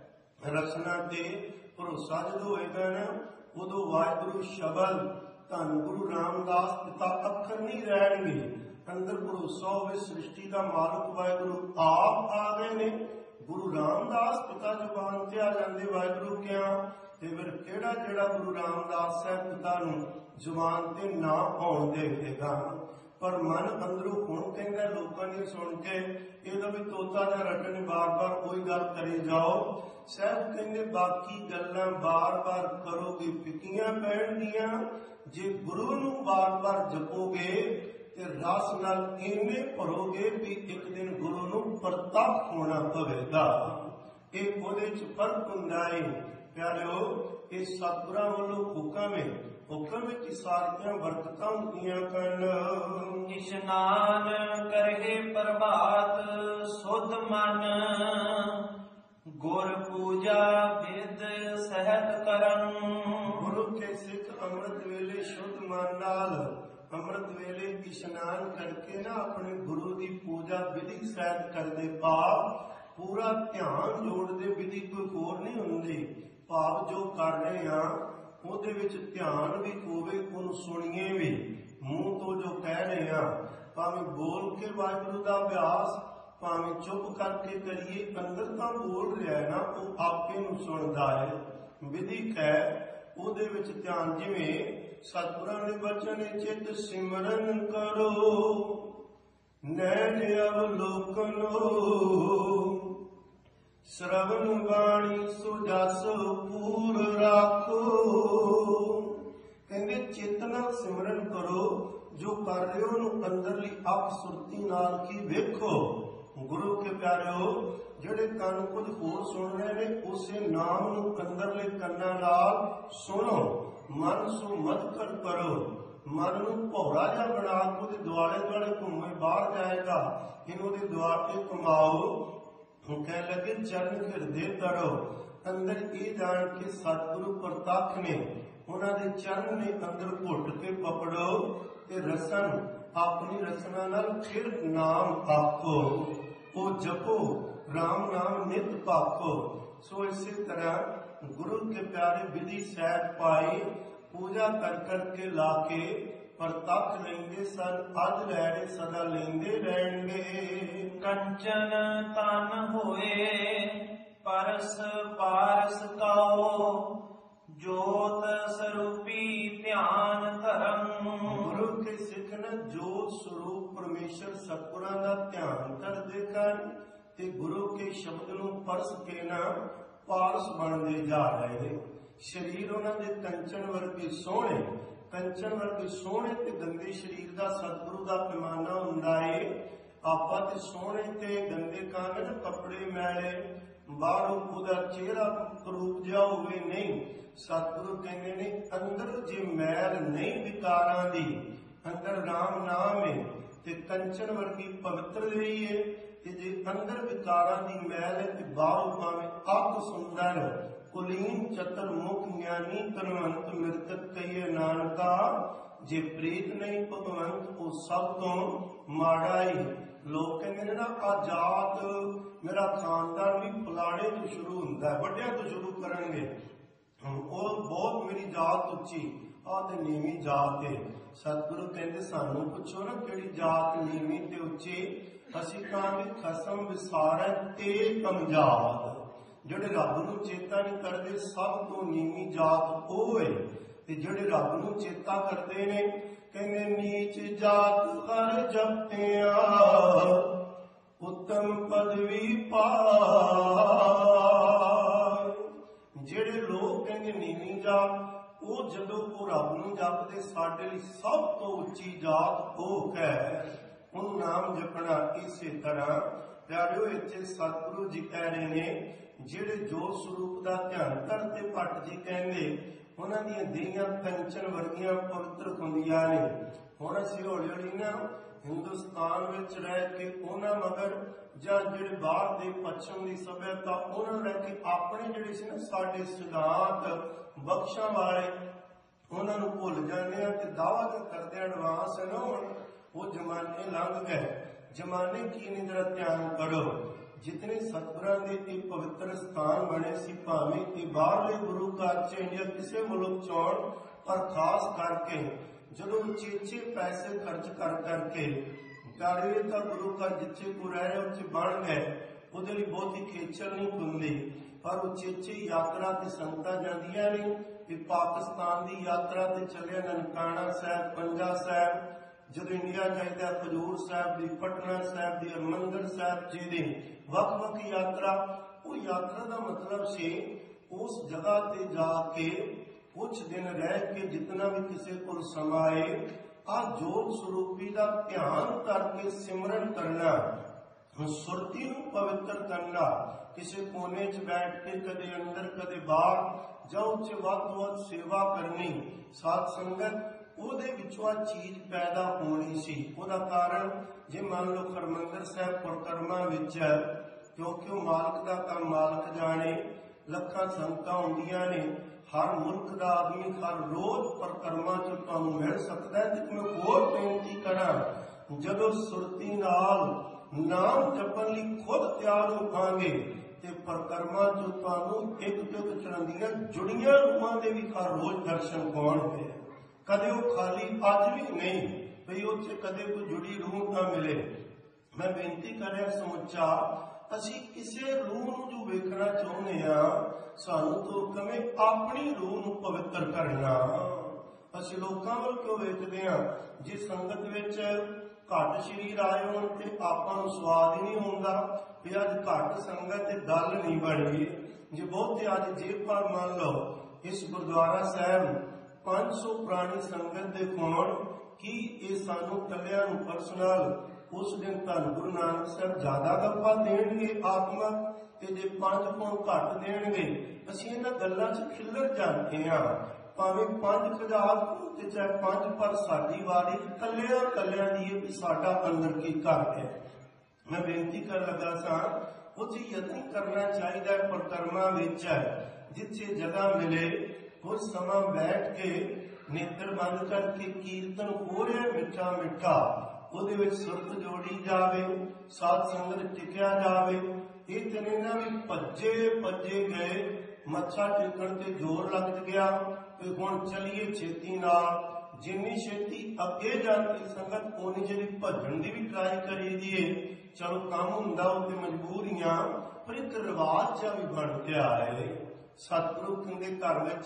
ਰਸਨਾ ਤੇ ਭਰੋਸਾ ਜਦੋਂ ਹੋਏਗਾ ਨਾ, ਉਦੋਂ ਵਾਹਿਗੁਰੂ ਸ਼ਬਦ ਧੰਨ ਗੁਰੂ ਰਾਮਦਾਸ ਪਿਤਾ ਅੱਖਰ ਨਹੀਂ ਰਹਿਣਗੇ। ਅੰਦਰ ਭਰੋਸਾ ਹੋਵੇ ਸ੍ਰਿਸ਼ਟੀ ਦਾ ਮਾਲਕ ਵਾਹਿਗੁਰੂ ਆਪ ਆ ਗਏ ਨੇ। ਗੁਰੂ ਰਾਮਦਾਸ ਪਿਤਾ ਜ਼ੁਬਾਨ ਤੇ ਆ ਜਾਂਦੇ ਵਾਹਿਗੁਰੂ ਕਿਆ, ਤੇ ਫਿਰ ਕਿਹੜਾ ਜਿਹੜਾ ਗੁਰੂ ਰਾਮਦਾਸ ਸਾਹਿਬ ਪਿਤਾ ਨੂੰ ਜ਼ੁਬਾਨ ਤੇ ਨਾ ਆਉਣ ਦੇਵੇਗਾ। ਪਰ ਮਨ ਅੰਦਰੋਂ ਹੁਣ ਕਹਿੰਦਾ ਲੋਕਾਂ ਨੇ ਸੁਣ ਕੇ ਇਹਦਾ ਵੀ ਤੋਤਾ ਜਾਂ ਰਟਣ ਬਾਰ ਬਾਰ ਉਹੀ ਗੱਲ ਕਰੀ ਜਾਓ। ਸਾਹਿਬ ਕਹਿੰਦੇ ਬਾਕੀ ਗੱਲਾਂ ਬਾਰ ਬਾਰ ਕਰੋਗੇ ਫਿੱਕੀਆਂ ਪੈਣਗੀਆਂ। ਜੇ ਗੁਰੂ ਨੂੰ ਬਾਰ ਬਾਰ ਜਪੋਗੇ ਤੇ ਰਸ ਨਾਲ ਇੰਨੇ ਭਰੋਗੇ ਵੀ ਇੱਕ ਦਿਨ ਗੁਰੂ ਨੂੰ ਪ੍ਰਤੱਖ ਹੋਣਾ ਪਵੇਗਾ। ਇਹ ਉਹਦੇ 'ਚ ਫਰਕ ਹੁੰਦਾ ਹੈ ਪਿਆਰਿਓ। ਇਹ ਸਤਿਗੁਰਾਂ ਵੱਲੋਂ ਹੁਕਮ ਹੈ, ਹੁਕਮ ਵਿੱਚ ਸਾਰੀਆਂ ਬਰਕਤਾਂ ਹੁੰਦੀਆਂ ਹਨ। ਇਸ਼ਨਾਨ ਕਰਹਿ ਪ੍ਰਭਾਤ ਸੁਧ ਮਨ, ਗੁਰ ਪੂਜਾ ਵਿਦ ਸਹਿਤ ਕਰਨ। ਗੁਰੂ ਕੇ ਸਿੱਖ ਅੰਮ੍ਰਿਤ ਵੇਲੇ ਸ਼ੁੱਧ ਮਨ ਨਾਲ ਅੰਮ੍ਰਿਤ ਵੇਲੇ ਇਸ਼ਨਾਨ ਕਰਕੇ ਨਾ ਆਪਣੇ ਗੁਰੂ ਦੀ ਪੂਜਾ ਵਿਧੀ ਸਹਿਤ ਕਰਦੇ। ਭਾਵ ਪੂਰਾ ਧਿਆਨ ਜੋੜਦੇ, ਵਿਧੀ ਕੋਈ ਹੋਰ ਨਹੀਂ ਹੁੰਦੀ। ਭਾਵ ਜੋ ਕਰ ਰਹੇ ਹਾਂ ਉਹਦੇ ਵਿੱਚ ਧਿਆਨ ਵੀ ਹੋਵੇ, ਉਹਨੂੰ ਸੁਣੀਏ ਵੀ, ਮੂੰਹ ਤੋਂ ਜੋ ਕਹਿ ਰਹੇ ਹਾਂ, ਭਾਵੇਂ ਬੋਲ ਕੇ ਵਾਹਿਗੁਰੂ ਦਾ ਅਭਿਆਸ, ਭਾਵੇਂ ਚੁੱਪ ਕਰਕੇ ਕਰੀਏ, ਅੰਦਰ ਤਾਂ ਬੋਲ ਰਿਹਾ ਨਾ, ਉਹ ਆਪੇ ਨੂੰ ਸੁਣਦਾ ਹੈ। ਵਿਧੀ ਹੈ ਉਹਦੇ ਵਿੱਚ ਧਿਆਨ। ਜਿਵੇਂ ਸਤਿਗੁਰਾਂ ਦੇ ਬਚਨ ਚਿਤ ਸਿਮਰਨ ਕਰੋ, ਨੈਣ ਅਵਲੋਕਨੋ, ਸ਼ਰਵਨ ਬਾਣੀ ਸੋ ਜਸ ਪੂਰ ਰਾਖੋ। ਕਹਿੰਦੇ ਚਿੱਤ ਨਾਲ ਸਿਮਰਨ ਕਰੋ, ਜੋ ਕਰ ਰਹੇ ਹੋ ਉਹਨੂੰ ਅੰਦਰਲੀ ਅੱਖ ਸੁਰਤੀ ਨਾਲ ਕੀ ਵੇਖੋ। ਗੁਰੂ ਕੇ ਪਿਆਰਿਓ, ਜਿਹੜੇ ਕੰਨ ਕੁਝ ਹੋਰ ਸੁਣ ਰਹੇ ਨੇ ਉਸੇ ਨਾਮ ਨੂੰ ਅੰਦਰਲੇ ਕੰਨਾਂ ਨਾਲ ਸੁਣੋ। ਮਨ ਸੋ ਮਦਕਰ ਕਰੋ, ਮਨ ਨੂੰ ਭੌਰਾ ਜਿਹਾ ਬਣਾ ਕੇ ਉਹਦੇ ਦੁਆਲੇ ਦੁਆਲੇ ਘੁੰਮੇ, ਬਾਹਰ ਜਾਏਗਾ, ਇਹਨੂੰ ਉਹਦੇ ਦੁਆਲੇ ਘੁਮਾਓ। ਕਹਿ ਲੱਗੇ ਚਰਨ ਹਿਰਦੇ ਕਰੋ। ਅੰਦਰ ਇਹ ਜਾਣ ਕੇ ਸਤਿਗੁਰੂ ਪ੍ਰਤੱਖ ਨੇ, ਉਹਨਾਂ ਦੇ ਚਰਨ ਨੇ ਅੰਦਰ ਘੁੱਟ ਕੇ ਪਕੜੋ ਤੇ ਰਸਨ ਆਪਣੀ ਰਸਨਾ ਨਾਲ ਫਿਰ ਨਾਮ ਆਖੋ, ਉਹ ਜਪੋ, ਰਾਮ ਨਾਮ ਨਿਤ ਪਾਖੋ। ਸੋ ਇਸੇ ਤਰ੍ਹਾਂ ਗੁਰੂ ਕੇ ਪਿਆਰੇ ਵਿਧੀ ਸਹਿਤ ਪਾਈ, ਪੂਜਾ ਕਰ ਕਰਕੇ ਲਾ ਕੇ ਪ੍ਰਤੱਖ ਲੈਂਦੇ ਸਨ। ਅੱਜ ਲੈਣੇ ਸਦਾ ਲੈਂਦੇ ਰਹਿਣਗੇ। ਕੰਚਨ ਤਨ ਹੋਏ ਪਰਸ ਪਾਰਸ ਕਾਓ, ਜੋਤ ਸਰੂਪੀ ਧਿਆਨ ਧਰਮ। ਗੁਰੂ ਕੇ ਸਿੱਖ ਨੇ ਜੋਤ ਸਰੂਪ ਪਰਮੇਸ਼ਰ ਸਤਿਗੁਰਾਂ ਦਾ ਧਿਆਨ ਕਰਦੇ ਹਨ ਤੇ ਗੁਰੂ ਕੇ ਸ਼ਬਦ ਨੂੰ ਪਰਸ ਕੇ ਨਾ ਪਾਰਸ ਬਣਦੇ ਜਾ ਰਹੇ ਨੇ। ਸਰੀਰ ਉਹਨਾਂ ਦੇ ਕੰਚਨ ਵਰਗੇ ਸੋਹਣੇ, ਕੰਚਨ ਵਰਗੇ ਸੋਹਣੇ ਤੇ ਗੰਦੇ ਸਰੀਰ ਦਾ ਸਤਿਗੁਰੂ ਦਾ ਪੈਮਾਨਾ ਹੁੰਦਾ ਏ। ਆਪਾਂ ਤੇ ਸੋਹਣੇ ਤੇ ਗੰਦੇ ਕਾਂਗੇ ਨਾ, ਕੱਪੜੇ ਮੈਲੇ, ਬਾਹਰੋਂ ਉਹਦਾ ਚਿਹਰਾ ਕਰੂਪ ਜਿਹਾ ਹੋਵੇ, ਨਹੀਂ। ਸਤਿਗੁਰੂ ਕਹਿੰਦੇ ਨੇ ਅੰਦਰ ਜੇ ਮੈਲ ਨਹੀਂ ਵਿਕਾਰਾਂ ਦੀ, ਅੰਦਰ ਰਾਮ ਨਾਮ ਹੈ ਤੇ ਕੰਚਨ ਵਰਗੀ ਪਵਿੱਤਰ ਰਹੀ ਹੈ, ਤੇ ਜੇ ਅੰਦਰ ਵਿਕਾਰਾਂ ਦੀ ਮੈਲ ਹੈ ਤੇ ਬਾਹਰੋਂ ਭਾਵੇਂ ਅੱਤ ਸੁੰਦਰ ਕੁਲੀਨ ਚਤਰ ਮੁਖ ਗਿਆਨੀ ਧਨਵੰਤ ਮਿਰਤਕ ਕਹੀਏ ਨਾਨਕਾ, ਜੇ ਪ੍ਰੀਤ ਨਹੀਂ ਭਗਵੰਤ ਉਹ ਸਭ ਤੋਂ ਮਾੜਾ ਹੀ। ਲੋਕ ਕਹਿੰਦੇ ਨੇ ਨਾ ਆ ਜਾਤ ਮੇਰਾ ਖਾਨਦਾਨ ਵੀ ਫਲਾਣੇ ਤੋਂ ਸ਼ੁਰੂ ਹੁੰਦਾ, ਵੱਡਿਆਂ ਤੋਂ ਸ਼ੁਰੂ ਕਰਨਗੇ, ਉਹ ਬਹੁਤ ਮੇਰੀ ਜਾਤ ਉੱਚੀ, ਆਹ ਤੇ ਨੀਵੀਂ ਜਾਤ ਹੈ। ਸਤਿਗੁਰੂ ਕਹਿੰਦੇ ਸਾਨੂੰ ਪੁੱਛੋ ਨਾ ਕਿਹੜੀ ਜਾਤ ਨੀਵੀਂ ਤੇ ਉੱਚੀ, ਅਸੀਂ ਕਹਾਂਗੇ ਖਸਮ ਵਿਸਾਰੈ ਤੇ ਕਮਜਾਤ। ਜਿਹੜੇ ਰੱਬ ਨੂੰ ਚੇਤਾ ਨਹੀਂ ਕਰਦੇ ਸਭ ਤੋਂ ਨੀਵੀਂ ਜਾਤ ਉਹ ਹੈ, ਤੇ ਜਿਹੜੇ ਰੱਬ ਨੂੰ ਚੇਤਾ ਕਰਦੇ ਨੇ ਕਹਿੰਦੇ ਨੀਚ ਜਾਤ ਹਰ ਜਪਿਆ ਉੱਤਮ ਪਦਵੀ ਪਾਏ। ਜਿਹੜੇ ਲੋਕ ਕਹਿੰਦੇ ਨੀਵੀਂ ਜਾਤ, ਉਹ ਜਦੋਂ ਉਹ ਰੱਬ ਨੂੰ ਜਪਦੇ ਸਾਡੇ ਲਈ ਸਭ ਤੋਂ ਉੱਚੀ ਜਾਤ ਉਹ ਹੈ। ਉਹਨੂੰ ਨਾਮ ਜਪਣਾ ਇਸੇ ਤਰ੍ਹਾਂ। ਪਿਆਰਿਓ ਇੱਥੇ ਸਤਿਗੁਰੂ ਜੀ ਕਹਿ ਰਹੇ ਨੇ ਜਿਹੜੇ ਜੋਤ ਸਰੂਪ ਦਾ ਧਿਆਨ ਕਰਦੇ, ਭੱਟ ਜੀ ਕਹਿੰਦੇ ਉਹਨਾਂ ਦੀਆਂ ਦੇਹੀਆਂ ਕੰਚਨ ਵਰਗੀਆਂ ਪਵਿੱਤਰ ਹੁੰਦੀਆਂ ਨੇ। ਹੁਣ ਅਸੀਂ ਹੌਲੀ ਹੌਲੀ ਨਾ ਹਿੰਦੁਸਤਾਨ ਵਿੱਚ ਰਹਿ ਕੇ ਉਹਨਾਂ ਮਗਰ, ਜਾਂ ਜਿਹੜੇ ਬਾਹਰ ਦੇ ਪੱਛਮ ਦੀ ਸਭਿਅਤਾ ਉਹਨਾਂ ਨੂੰ ਲੈ ਕੇ ਆਪਣੇ ਜਿਹੜੇ ਸੀ ਨਾ ਸਾਡੇ ਸਿਧਾਂਤ ਬਖਸ਼ਾਂ ਵਾਲੇ, ਉਹਨਾਂ ਨੂੰ ਭੁੱਲ ਜਾਂਦੇ ਆ ਤੇ ਦਾਅਵਾ ਜੋ ਕਰਦੇ ਐਡਵਾਂਸ ਹੈ ਨਾ, ਹੁਣ ਉਹ ਜ਼ਮਾਨੇ ਲੰਘ ਗਏ। ਜ਼ਮਾਨੇ ਕੀ ਨੇ, ਜਰਾ ਧਿਆਨ ਕਰੋ। ਜਿਤਨੇ ਸਤਿਗੁਰਾਂ ਦੇ ਇਹ ਪਵਿੱਤਰ ਸਥਾਨ ਬਣੇ ਸੀ, ਭਾਵੇਂ ਇਹ ਬਾਹਰਲੇ ਗੁਰੂ ਘਰ ਚ ਇੰਡੀਆ ਕਿਸੇ ਮੁਲਕ ਚੋਣ, ਪਰ ਖਾਸ ਕਰਕੇ ਜਦੋਂ ਉਚੇਚੇ ਪੈਸੇ ਖਰਚ ਕਰ ਕਰਕੇ ਕਰੇ ਤਾਂ ਗੁਰੂ ਘਰ ਜਿੱਥੇ ਕੋ ਰਹਿ ਉੱਥੇ ਬਣ ਗਏ, ਉਹਦੇ ਲਈ ਬਹੁਤੀ ਖੇਚਲ ਨਹੀਂ ਹੁੰਦੀ। ਪਰ ਉਚੇਚੀ ਯਾਤਰਾ ਤੇ ਸੰਗਤਾਂ ਜਾਂਦੀਆਂ ਨੇ। ਇਹ ਪਾਕਿਸਤਾਨ ਦੀ ਯਾਤਰਾ ਤੇ ਚੱਲਿਆ ਨਨਕਾਣਾ ਸਾਹਿਬ, ਪੰਜਾ ਸਾਹਿਬ, ਜਦੋਂ ਇੰਡੀਆ ਜਾਈਦਾ ਹਜ਼ੂਰ ਸਾਹਿਬ ਦੀ, ਪਟਨਾ ਸਾਹਿਬ ਦੀ, ਹਰਿਮੰਦਰ ਸਾਹਿਬ ਜੀ ਦੀ ਵੱਖ ਵੱਖ ਯਾਤਰਾ। ਉਹ ਯਾਤਰਾ ਦਾ ਮਤਲਬ ਸੀ ਉਸ ਜਗ੍ਹਾ ਤੇ ਜਾ ਕੇ ਕੁਝ ਦਿਨ ਰਹਿ ਕੇ ਜਿਤਨਾ ਵੀ ਕਿਸੇ ਕੋਲ ਸਮਾਂ ਆਏ ਆ ਜੋਤ ਸਰੂਪੀ ਦਾ ਧਿਆਨ ਕਰਕੇ ਸਿਮਰਨ ਕਰਨਾ, ਸੁਰਤੀ ਨੂੰ ਪਵਿੱਤਰ ਕਰਨਾ। ਕਿਸੇ ਕੋਨੇ 'ਚ ਬੈਠ ਕੇ ਕਦੇ ਅੰਦਰ ਕਦੇ ਬਾਹਰ ਜਾਂ ਉੱਥੇ ਵੱਧ ਤੋਂ ਵੱਧ ਸੇਵਾ ਕਰਨੀ, ਸਾਧ ਸੰਗਤ, ਉਹਦੇ ਵਿੱਚੋਂ ਆ ਚੀਜ਼ ਪੈਦਾ ਹੋਣੀ ਸੀ। ਉਹਦਾ ਕਾਰਨ ਜੇ ਮੰਨ ਲਓ ਹਰਿਮੰਦਰ ਸਾਹਿਬ ਪਰਿਕਰਮਾ ਵਿੱਚ, ਕਿਉਂਕਿ ਉਹ ਮਾਲਕ ਦਾ ਕੰਮ ਮਾਲਕ ਜਾਣੇ, ਲੱਖਾਂ ਸੰਗਤਾਂ ਹੁੰਦੀਆਂ ਨੇ, ਹਰ ਮੁਲਕ ਦਾ ਆਦਮੀ ਹਰ ਰੋਜ਼ ਪਰਿਕਰਮਾ 'ਚ ਤੁਹਾਨੂੰ ਮਿਲ ਸਕਦਾ ਹੈ। ਤੇ ਮੈਂ ਹੋਰ ਬੇਨਤੀ ਕਰਾਂ, ਜਦੋਂ ਸੁਰਤੀ ਨਾਲ ਨਾਮ ਜਪਣ ਲਈ ਖੁਦ ਤਿਆਰ ਹੋਵਾਂਗੇ ਤੇ ਪਰਿਕਰਮਾ 'ਚ ਤੁਹਾਨੂੰ ਇੱਕ ਤੋਂ ਇੱਕ ਚਰੰਦੀਆਂ ਜੁੜੀਆਂ ਰੂਹਾਂ ਦੇ ਵੀ ਹਰ ਰੋਜ਼ ਦਰਸ਼ਨ ਪਾਉਣਗੇ। ਕਦੇ ਉਹ ਖਾਲੀ ਅੱਜ ਵੀ ਨਹੀਂ ਬਈ ਉੱਥੇ ਕਦੇ ਕੋਈ ਜੁੜੀ ਰੂਹ ਨਾ ਮਿਲੇ। ਮੈਂ ਬੇਨਤੀ ਕਰ ਰਿਹਾ ਸਮੁੱਚਾ, ਅਸੀਂ ਕਿਸੇ ਰੂਹ ਨੂੰ ਜੋ ਵੇਖਣਾ ਚਾਹੁੰਦੇ ਹਾਂ, ਸਾਨੂੰ ਤੋਂ ਕਵੇਂ ਆਪਣੀ ਰੂਹ ਨੂੰ ਪਵਿੱਤਰ ਕਰਨਾ। ਅਸੀਂ ਲੋਕਾਂ ਵੱਲ ਕਿਉਂ ਵੇਖਦੇ ਹਾਂ? ਜੇ ਸੰਗਤ ਵਿੱਚ ਘੱਟ ਸਰੀਰ ਆਏ ਹੋਣ ਤੇ ਆਪਾਂ ਨੂੰ ਸਵਾਦ ਹੀ ਨਹੀਂ ਹੁੰਦਾ ਵੀ ਅੱਜ ਘੱਟ ਸੰਗਤ ਤੇ ਗੱਲ ਨਹੀਂ ਬਣੀ। ਜੇ ਬਹੁਤੇ ਅੱਜ ਜੇ ਪਰ ਮੰਨ ਲਓ ਇਸ ਗੁਰਦੁਆਰਾ ਸਾਹਿਬ ਪੰਜ ਸੌ ਪੁਰਾਣੀ ਸੰਗਤ ਦੇ ਕੋਲ, ਕੀ ਇਹ ਸਾਨੂੰ ਕੱਲਿਆਂ ਨੂੰ ਪਰਸਨਲ ਉਸ ਦਿਨ ਧੰਨ ਗੁਰੂ ਨਾਨਕ ਸਾਹਿਬ ਜ਼ਿਆਦਾ ਗੱਪਾਂ ਦੇਣਗੇ ਆਤਮਕ, ਤੇ ਜੇ ਪੰਜ ਪੌਣ ਘੱਟ ਦੇਣਗੇ? ਅਸੀਂ ਇਹਨਾਂ ਗੱਲਾਂ 'ਚ ਖਿੱਲਰ ਜਾਂਦੇ ਹਾਂ। ਭਾਵੇਂ ਪੰਜ ਹਜ਼ਾਰ ਤੇ ਚਾਹੇ ਪੰਜ, ਪਰ ਸਾਡੀ ਵਾਰੀ ਕੱਲਿਆਂ ਕੱਲਿਆਂ ਦੀ ਵੀ ਸਾਡਾ ਅੰਦਰ ਕੀ ਘਰ ਹੈ। ਮੈਂ ਬੇਨਤੀ ਕਰਨ ਲੱਗਾ ਸਾਂ, ਉਹ ਜੀ ਯਤਨ ਕਰਨਾ ਚਾਹੀਦਾ ਹੈ ਪਰਿਕਰਮਾ ਵਿੱਚ, ਜਿੱਥੇ ਜਗ੍ਹਾ ਮਿਲੇ ਕੁਝ ਸਮਾਂ ਬੈਠ ਕੇ ਨੇਤਰ ਬੰਦ ਕਰਕੇ ਕੀਰਤਨ ਹੋ ਰਿਹਾ ਮਿੱਠਾ ਮਿੱਠਾ, ਉਹਦੇ ਵਿੱਚ ਸੁਰਤ ਜੋੜੀ ਜਾਵੇ, ਸਾਧ ਸੰਗਤ ਟਿਕਿਆ ਜਾਵੇ। ਇਹ ਦਿਨ ਨਾ ਵੀ ਭੱਜੇ ਭੱਜੇ ਗਏ, ਮੱਥਾ ਟੇਕਣ ਤੇ ਜ਼ੋਰ ਲੱਗ ਗਿਆ ਤੇ ਹੁਣ ਚਲੀਏ ਛੇਤੀ ਨਾਲ। ਜਿੰਨੀ ਛੇਤੀ ਅੱਗੇ ਜਾਂਦੀ ਸੰਗਤ ਉਨੀ ਜਿਹੜੀ ਭੱਜਣ ਦੀ ਵੀ ਟਰਾਈ ਕਰੀ ਦੀਏ। ਚਲੋ ਕੰਮ ਹੁੰਦਾ ਉਹਦੇ ਮਜਬੂਰੀਆਂ, ਪਰ ਇੱਕ ਰਿਵਾਜ ਜਿਹਾ ਵੀ ਬਣ ਗਿਆ ਹੈ। ਸਤਿਗੁਰੂ ਕਹਿੰਦੇ ਘਰ ਵਿੱਚ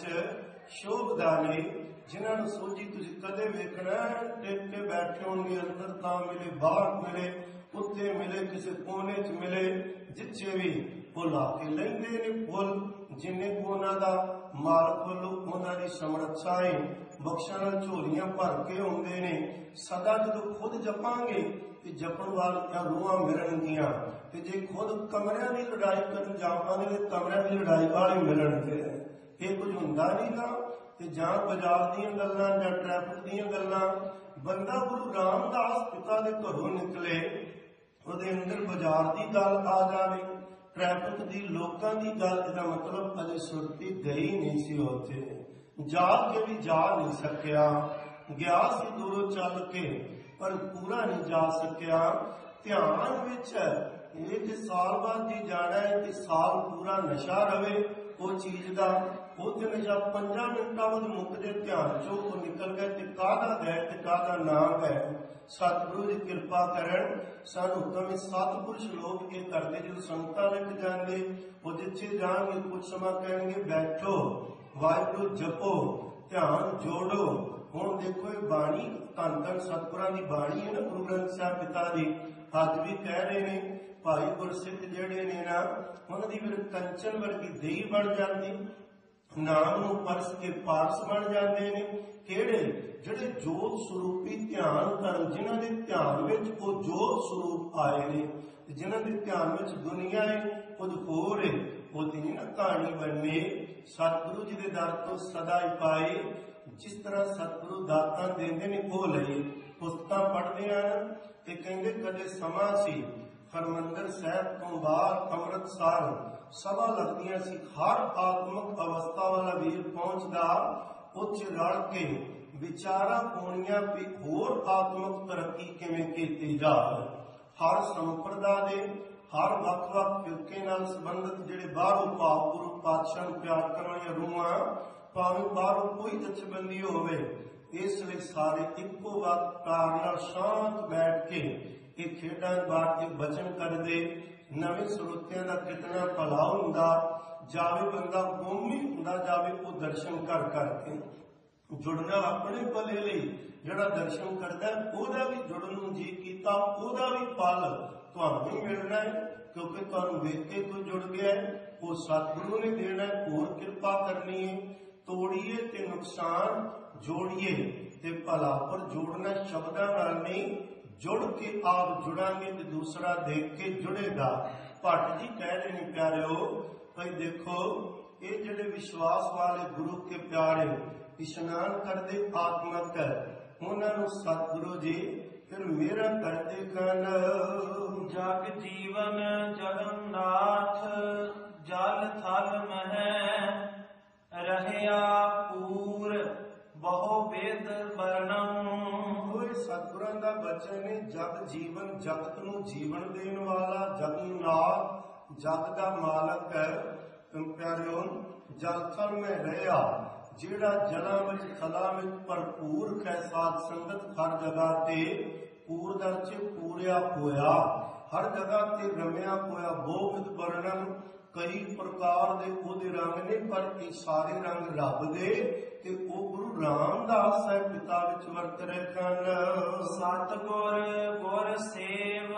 ਸ਼ੋਭਦਾ ਨੇ, ਜਿਨ੍ਹਾਂ ਨੂੰ ਸੋਝੀ ਤੁਸੀਂ ਕਦੇ ਵੇਖਣਾ, ਟੇਕ ਕੇ ਬੈਠੇ ਹੋਣਗੇ, ਅੰਦਰ ਤਾਂ ਮਿਲੇ, ਬਾਹਰ ਮਿਲੇ, ਉੱਤੇ ਮਿਲੇ, ਕਿਸੇ ਕੋਨੇ 'ਚ ਮਿਲੇ, ਜਿੱਥੇ ਵੀ ਉਹ ਲਾ ਕੇ ਲੈਂਦੇ ਨੇ ਫੁੱਲ। ਜਿੰਨੇ ਕੋ ਉਹਨਾਂ ਦਾ ਮਾਲਕ ਵੱਲੋਂ ਉਹਨਾਂ ਦੀ ਸਮਰੱਥਾ ਹੈ, ਬਖਸ਼ਾਂ ਨਾਲ ਝੋਲੀਆਂ ਭਰ ਕੇ ਆਉਂਦੇ ਨੇ। ਸਦਾ ਜਦੋਂ ਖੁਦ ਜਪਾਂਗੇ ਤੇ ਜਪਣ ਵਾਲੀਆਂ ਰੂਹਾਂ ਮਿਲਣਗੀਆਂ, ਤੇ ਜੇ ਖੁਦ ਕਮਰਿਆਂ ਦੀ ਲੜਾਈ ਕਰਨ ਜਾਵਾਂਗੇ ਤੇ ਕਮਰਿਆਂ ਦੀ ਲੜਾਈ ਵਾਲੇ ਮਿਲਣਗੇ। ਇਹ ਕੁਝ ਹੁੰਦਾ ਨਹੀਂ ਗਾ। ਤੇ ਜਾਂ ਬਾਜ਼ਾਰ ਦੀਆਂ ਗੱਲਾਂ ਜਾਂ ਟ੍ਰੈਫਿਕ ਦੀਆਂ ਗੱਲਾਂ, ਬੰਦਾ ਗੁਰੂ ਰਾਮਦਾਸ ਪਿਤਾ ਦੇ ਘਰੋਂ ਨਿਕਲੇ, ਉਹਦੇ ਅੰਦਰ ਬਾਜ਼ਾਰ ਦੀ ਗੱਲ ਆ ਜਾਵੇ, ਟ੍ਰੈਫਿਕ ਦੀ, ਲੋਕਾਂ ਦੀ ਗੱਲ, ਇਹਦਾ ਮਤਲਬ ਅਜੇ ਸੁਰਤੀ ਗਈ ਨਹੀਂ ਸੀ ਉੱਥੇ, ਜਾ ਕੇ ਵੀ ਜਾ ਨਹੀਂ ਸਕਿਆ। ਗਿਆ ਸੀ ਦੂਰੋਂ ਚੱਲ ਕੇ, ਪਰ ਪੂਰਾ ਨਹੀਂ ਜਾ ਸਕਿਆ। ਧਿਆਨ ਵਿੱਚ ਇਹ ਕਿ ਸਾਲ ਬਾਅਦ ਜੀ ਜਾਣਾ ਹੈ ਕਿ ਸਾਲ ਪੂਰਾ ਨਸ਼ਾ ਰਵੇ ਉਹ ਚੀਜ਼ ਦਾ। ਉਹ ਤੇ ਨਸ਼ਾ ਪੰਜਾਂ ਮਿੰਟਾਂ ਬਾਅਦ ਮੁੱਕਦੇ ਧਿਆਨ ਚੋਂ ਉਹ ਨਿਕਲ ਗਏ। ਤੇ ਕਾਹਦਾ ਹੈ ਤੇ ਕਾਹਦਾ ਨਾਮ ਹੈ। ਸਤਿਗੁਰੂ ਦੀ ਕਿਰਪਾ ਕਰਨ ਸਾਨੂੰ ਹੁਕਮ। ਸਤਿਪੁਰਸ਼ ਲੋਕ ਇਹ ਕਰਦੇ, ਜਦੋਂ ਸੰਗਤਾਂ ਵਿੱਚ ਜਾਂਦੇ, ਉਹ ਜਿੱਥੇ ਜਾਣਗੇ ਕੁਝ ਸਮਾਂ ਕਹਿਣਗੇ ਬੈਠੋ, ਵਾਹਿਗੁਰੂ ਜਪੋ, ਧਿਆਨ ਜੋੜੋ। ਹੁਣ ਦੇਖੋ ਇਹ ਬਾਣੀ ਧੰਨ ਧੰਨ ਸਤਿਗੁਰਾਂ ਦੀ ਬਾਣੀ ਹੈ ਨਾ, ਗੁਰੂ ਗ੍ਰੰਥ ਸਾਹਿਬ ਪਿਤਾ ਦੀ। ਅੱਜ ਵੀ ਕਹਿ ਰਹੇ ਨੇ ਭਾਈ ਗੁਰਸਿੱਖ ਜਿਹੜੇ ਨੇ ਨਾ, ਉਹਨਾਂ ਦੀ ਫਿਰ ਕੰਚਨ ਵਰਗੀ ਦੇਹੀ ਬਣ ਜਾਂਦੀ, ਨਾਮ ਨੂੰ ਪਰਸ ਕੇ ਪਾਰਸ ਬਣ ਜਾਂਦੇ ਨੇ। ਕਿਹੜੇ? ਜਿਹੜੇ ਜੋਤ ਸਰੂਪੀ ਧਿਆਨ ਕਰਨ, ਜਿਨ੍ਹਾਂ ਦੇ ਧਿਆਨ ਵਿੱਚ ਉਹ ਜੋਤ ਸਰੂਪ ਆਏ ਨੇ, ਜਿਨ੍ਹਾਂ ਦੇ ਧਿਆਨ ਵਿੱਚ ਦੁਨੀਆ ਹੈ ਕੁਝ ਹੋਰ ਹੈ, ਉਹਦੀ ਨਹੀਂ ਨਾ ਕਹਾਣੀ ਬਣਨੇ। ਸਤਿਗੁਰੂ ਜੀ ਦੇ ਦਰ ਤੋਂ ਸਦਾ ਹੀ ਪਾਏ। ਜਿਸ ਤਰ੍ਹਾਂ ਸਤਿਗੁਰੂ ਦਾਤਾਂ ਦਿੰਦੇ ਨੇ ਉਹ ਲਈ। ਪੁਸਤਕਾਂ ਪੜ੍ਹਦੇ ਹਨ ਤੇ ਕਹਿੰਦੇ ਕਦੇ ਸਮਾਂ ਸੀ ਹਰਿਮੰਦਰ ਸਾਹਿਬ ਤੋਂ ਬਾਹਰ ਅੰਮ੍ਰਿਤਸਰ ਸਭਾ ਲੱਗਦੀਆਂ ਸੀ। ਹਰ ਆਤਮਿਕ ਅਵਸਥਾ ਵਾਲਾ ਵੀਰ ਪਹੁੰਚਦਾ, ਉੱਚ ਰਲ ਕੇ ਵਿਚਾਰਾਂ ਪਾਉਣੀਆਂ ਵੀ ਹੋਰ ਆਤਮਿਕ ਤਰੱਕੀ ਕਿਵੇਂ ਕੀਤੀ ਜਾਵੇ। ਹਰ ਸੰਪਰਦਾ ਦੇ, ਹਰ ਵੱਖ-ਵੱਖ ਫਿਰਕੇ ਨਾਲ ਸੰਬੰਧਿਤ ਜਿਹੜੇ ਬਾਹਰੋਂ ਭਾਵ ਗੁਰੂ ਪਾਤਸ਼ਾਹ ਨੂੰ ਪਿਆਰ ਕਰਨ ਵਾਲੀਆਂ ਰੂਹਾਂ, ਭਾਵੇਂ ਬਾਹਰੋਂ ਕੋਈ ਜਥੇਬੰਦੀ ਹੋਵੇ, ਇਸ ਲਈ ਸਾਰੇ ਇੱਕੋ ਵਾਰ ਨਾਲ ਸ਼ਾਂਤ ਬੈਠ ਕੇ ਇਹ ਖੇਡਾਂ ਬਾਤ ਕੇ ਬਚਨ ਕਰਦੇ। ਨਵੇਂ ਸਰੋਤਿਆਂ ਦਾ ਕਿਤਨਾ ਭਲਾ ਹੁੰਦਾ ਜਾਵੇ, ਬੰਦਾ ਗੁੰਮ ਹੀ ਹੁੰਦਾ ਜਾਵੇ ਉਹ ਦਰਸ਼ਨ ਕਰ ਕਰਕੇ। ਜੁੜਨਾ ਆਪਣੇ ਭਲੇ ਲਈ, ਜਿਹੜਾ ਦਰਸ਼ਨ ਕਰਦਾ ਉਹਦਾ ਵੀ ਜੁੜਨ ਨੂੰ ਜੀ ਕੀਤਾ, ਉਹਦਾ ਵੀ ਫਲ ਤੁਹਾਨੂੰ ਹੀ ਮਿਲਣਾ ਹੈ, ਕਿਉਂਕਿ ਤੁਹਾਨੂੰ ਵੇਖ ਕੇ ਕੋਈ ਜੁੜ ਗਿਆ ਹੈ, ਉਹ ਸਤਿਗੁਰੂ ਨੇ ਦੇਣਾ ਹੈ। ਹੋਰ ਕਿਰਪਾ ਕਰਨੀ ਹੈ। ਤੋੜੀਏ ਤੇ ਨੁਕਸਾਨ, ਜੋੜੀਏ ਤੇ ਭਲਾ। ਪਰ ਜੋੜਨਾ ਸ਼ਬਦਾਂ ਨਾਲ ਨਹੀਂ, ਜੁੜ ਕੇ ਆਪ ਜੁੜਾਂਗੇ ਤੇ ਦੂਸਰਾ ਦੇਖ ਕੇ ਜੁੜੇਗਾ। ਭੱਟ ਜੀ ਕਹਿ ਰਹੇ ਨੇ ਪਿਆਰਿਓ, ਭਾਈ ਦੇਖੋ ਇਹ ਜਿਹੜੇ ਵਿਸ਼ਵਾਸ ਵਾਲੇ ਗੁਰੂ ਕੇ ਪਿਆਰੇ ਇਸ਼ਨਾਨ ਕਰਦੇ ਆਤਮਕ, ਉਹਨਾਂ ਨੂੰ ਸਤਿਗੁਰੂ ਜੀ ਫਿਰ ਮੇਰਾ ਕਰਦੇ ਕਨ। ਜਗ ਜੀਵਨ ਜਗਨਨਾਥ ਜਲ ਥਲ ਮਹਿ ਰਹਿਆ ਪੂਰ ਬਹੁ ਵੇਦ ਵਰਣਮ। ਹੋਏ ਸਤਿਗੁਰਾਂ ਦਾ ਬਚਨ ਨੇ, ਜਗ ਜੀਵਨ, ਜਗਤ ਨੂੰ ਜੀਵਨ ਦੇਣ ਵਾਲਾ ਜਗਨਨਾਥ, ਜਗ ਦਾ ਮਾਲਕ ਹੈ। ਪਿਆਰਿਓ ਜਲ ਥਲ ਮੈਂ ਰਹਿਆ, ਜਿਹੜਾ ਜਲਾਂ ਵਿੱਚ ਥਲਾਂ ਵਿੱਚ ਭਰਪੂਰ ਹੈ, ਸਾਧ ਸੰਗਤ ਹਰ ਜਗ੍ਹਾ ਤੇ ਪੂਰ ਦਰ ਚ ਪੂਰਿਆ ਹੋਇਆ, ਹਰ ਜਗ੍ਹਾ ਤੇ ਰਮਿਆ ਹੋਇਆ। ਬਹੁ ਵਰਣਨ, ਕਈ ਪ੍ਰਕਾਰ ਦੇ ਉਹਦੇ ਰੰਗ ਨੇ, ਪਰ ਇਹ ਸਾਰੇ ਰੰਗ ਰੱਬ ਦੇ ਤੇ ਉਹ ਗੁਰੂ ਰਾਮਦਾਸ ਸਾਹਿਬ ਪਿਤਾ ਵਿੱਚ ਵਰਤ ਰਹੇ ਹਨ। ਸਤਿਗੁਰ ਗੁਰ ਸੇਵ